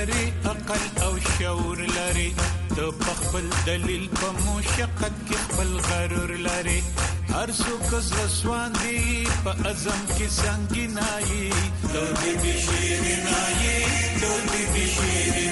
لري عقل او شعور لري ته خپل دلیل په مشقت کې خپل غرور لري هر څوک زسوان دی په اعظم کې څنګه نایي ته دې بشیر نایي ته دې بشیر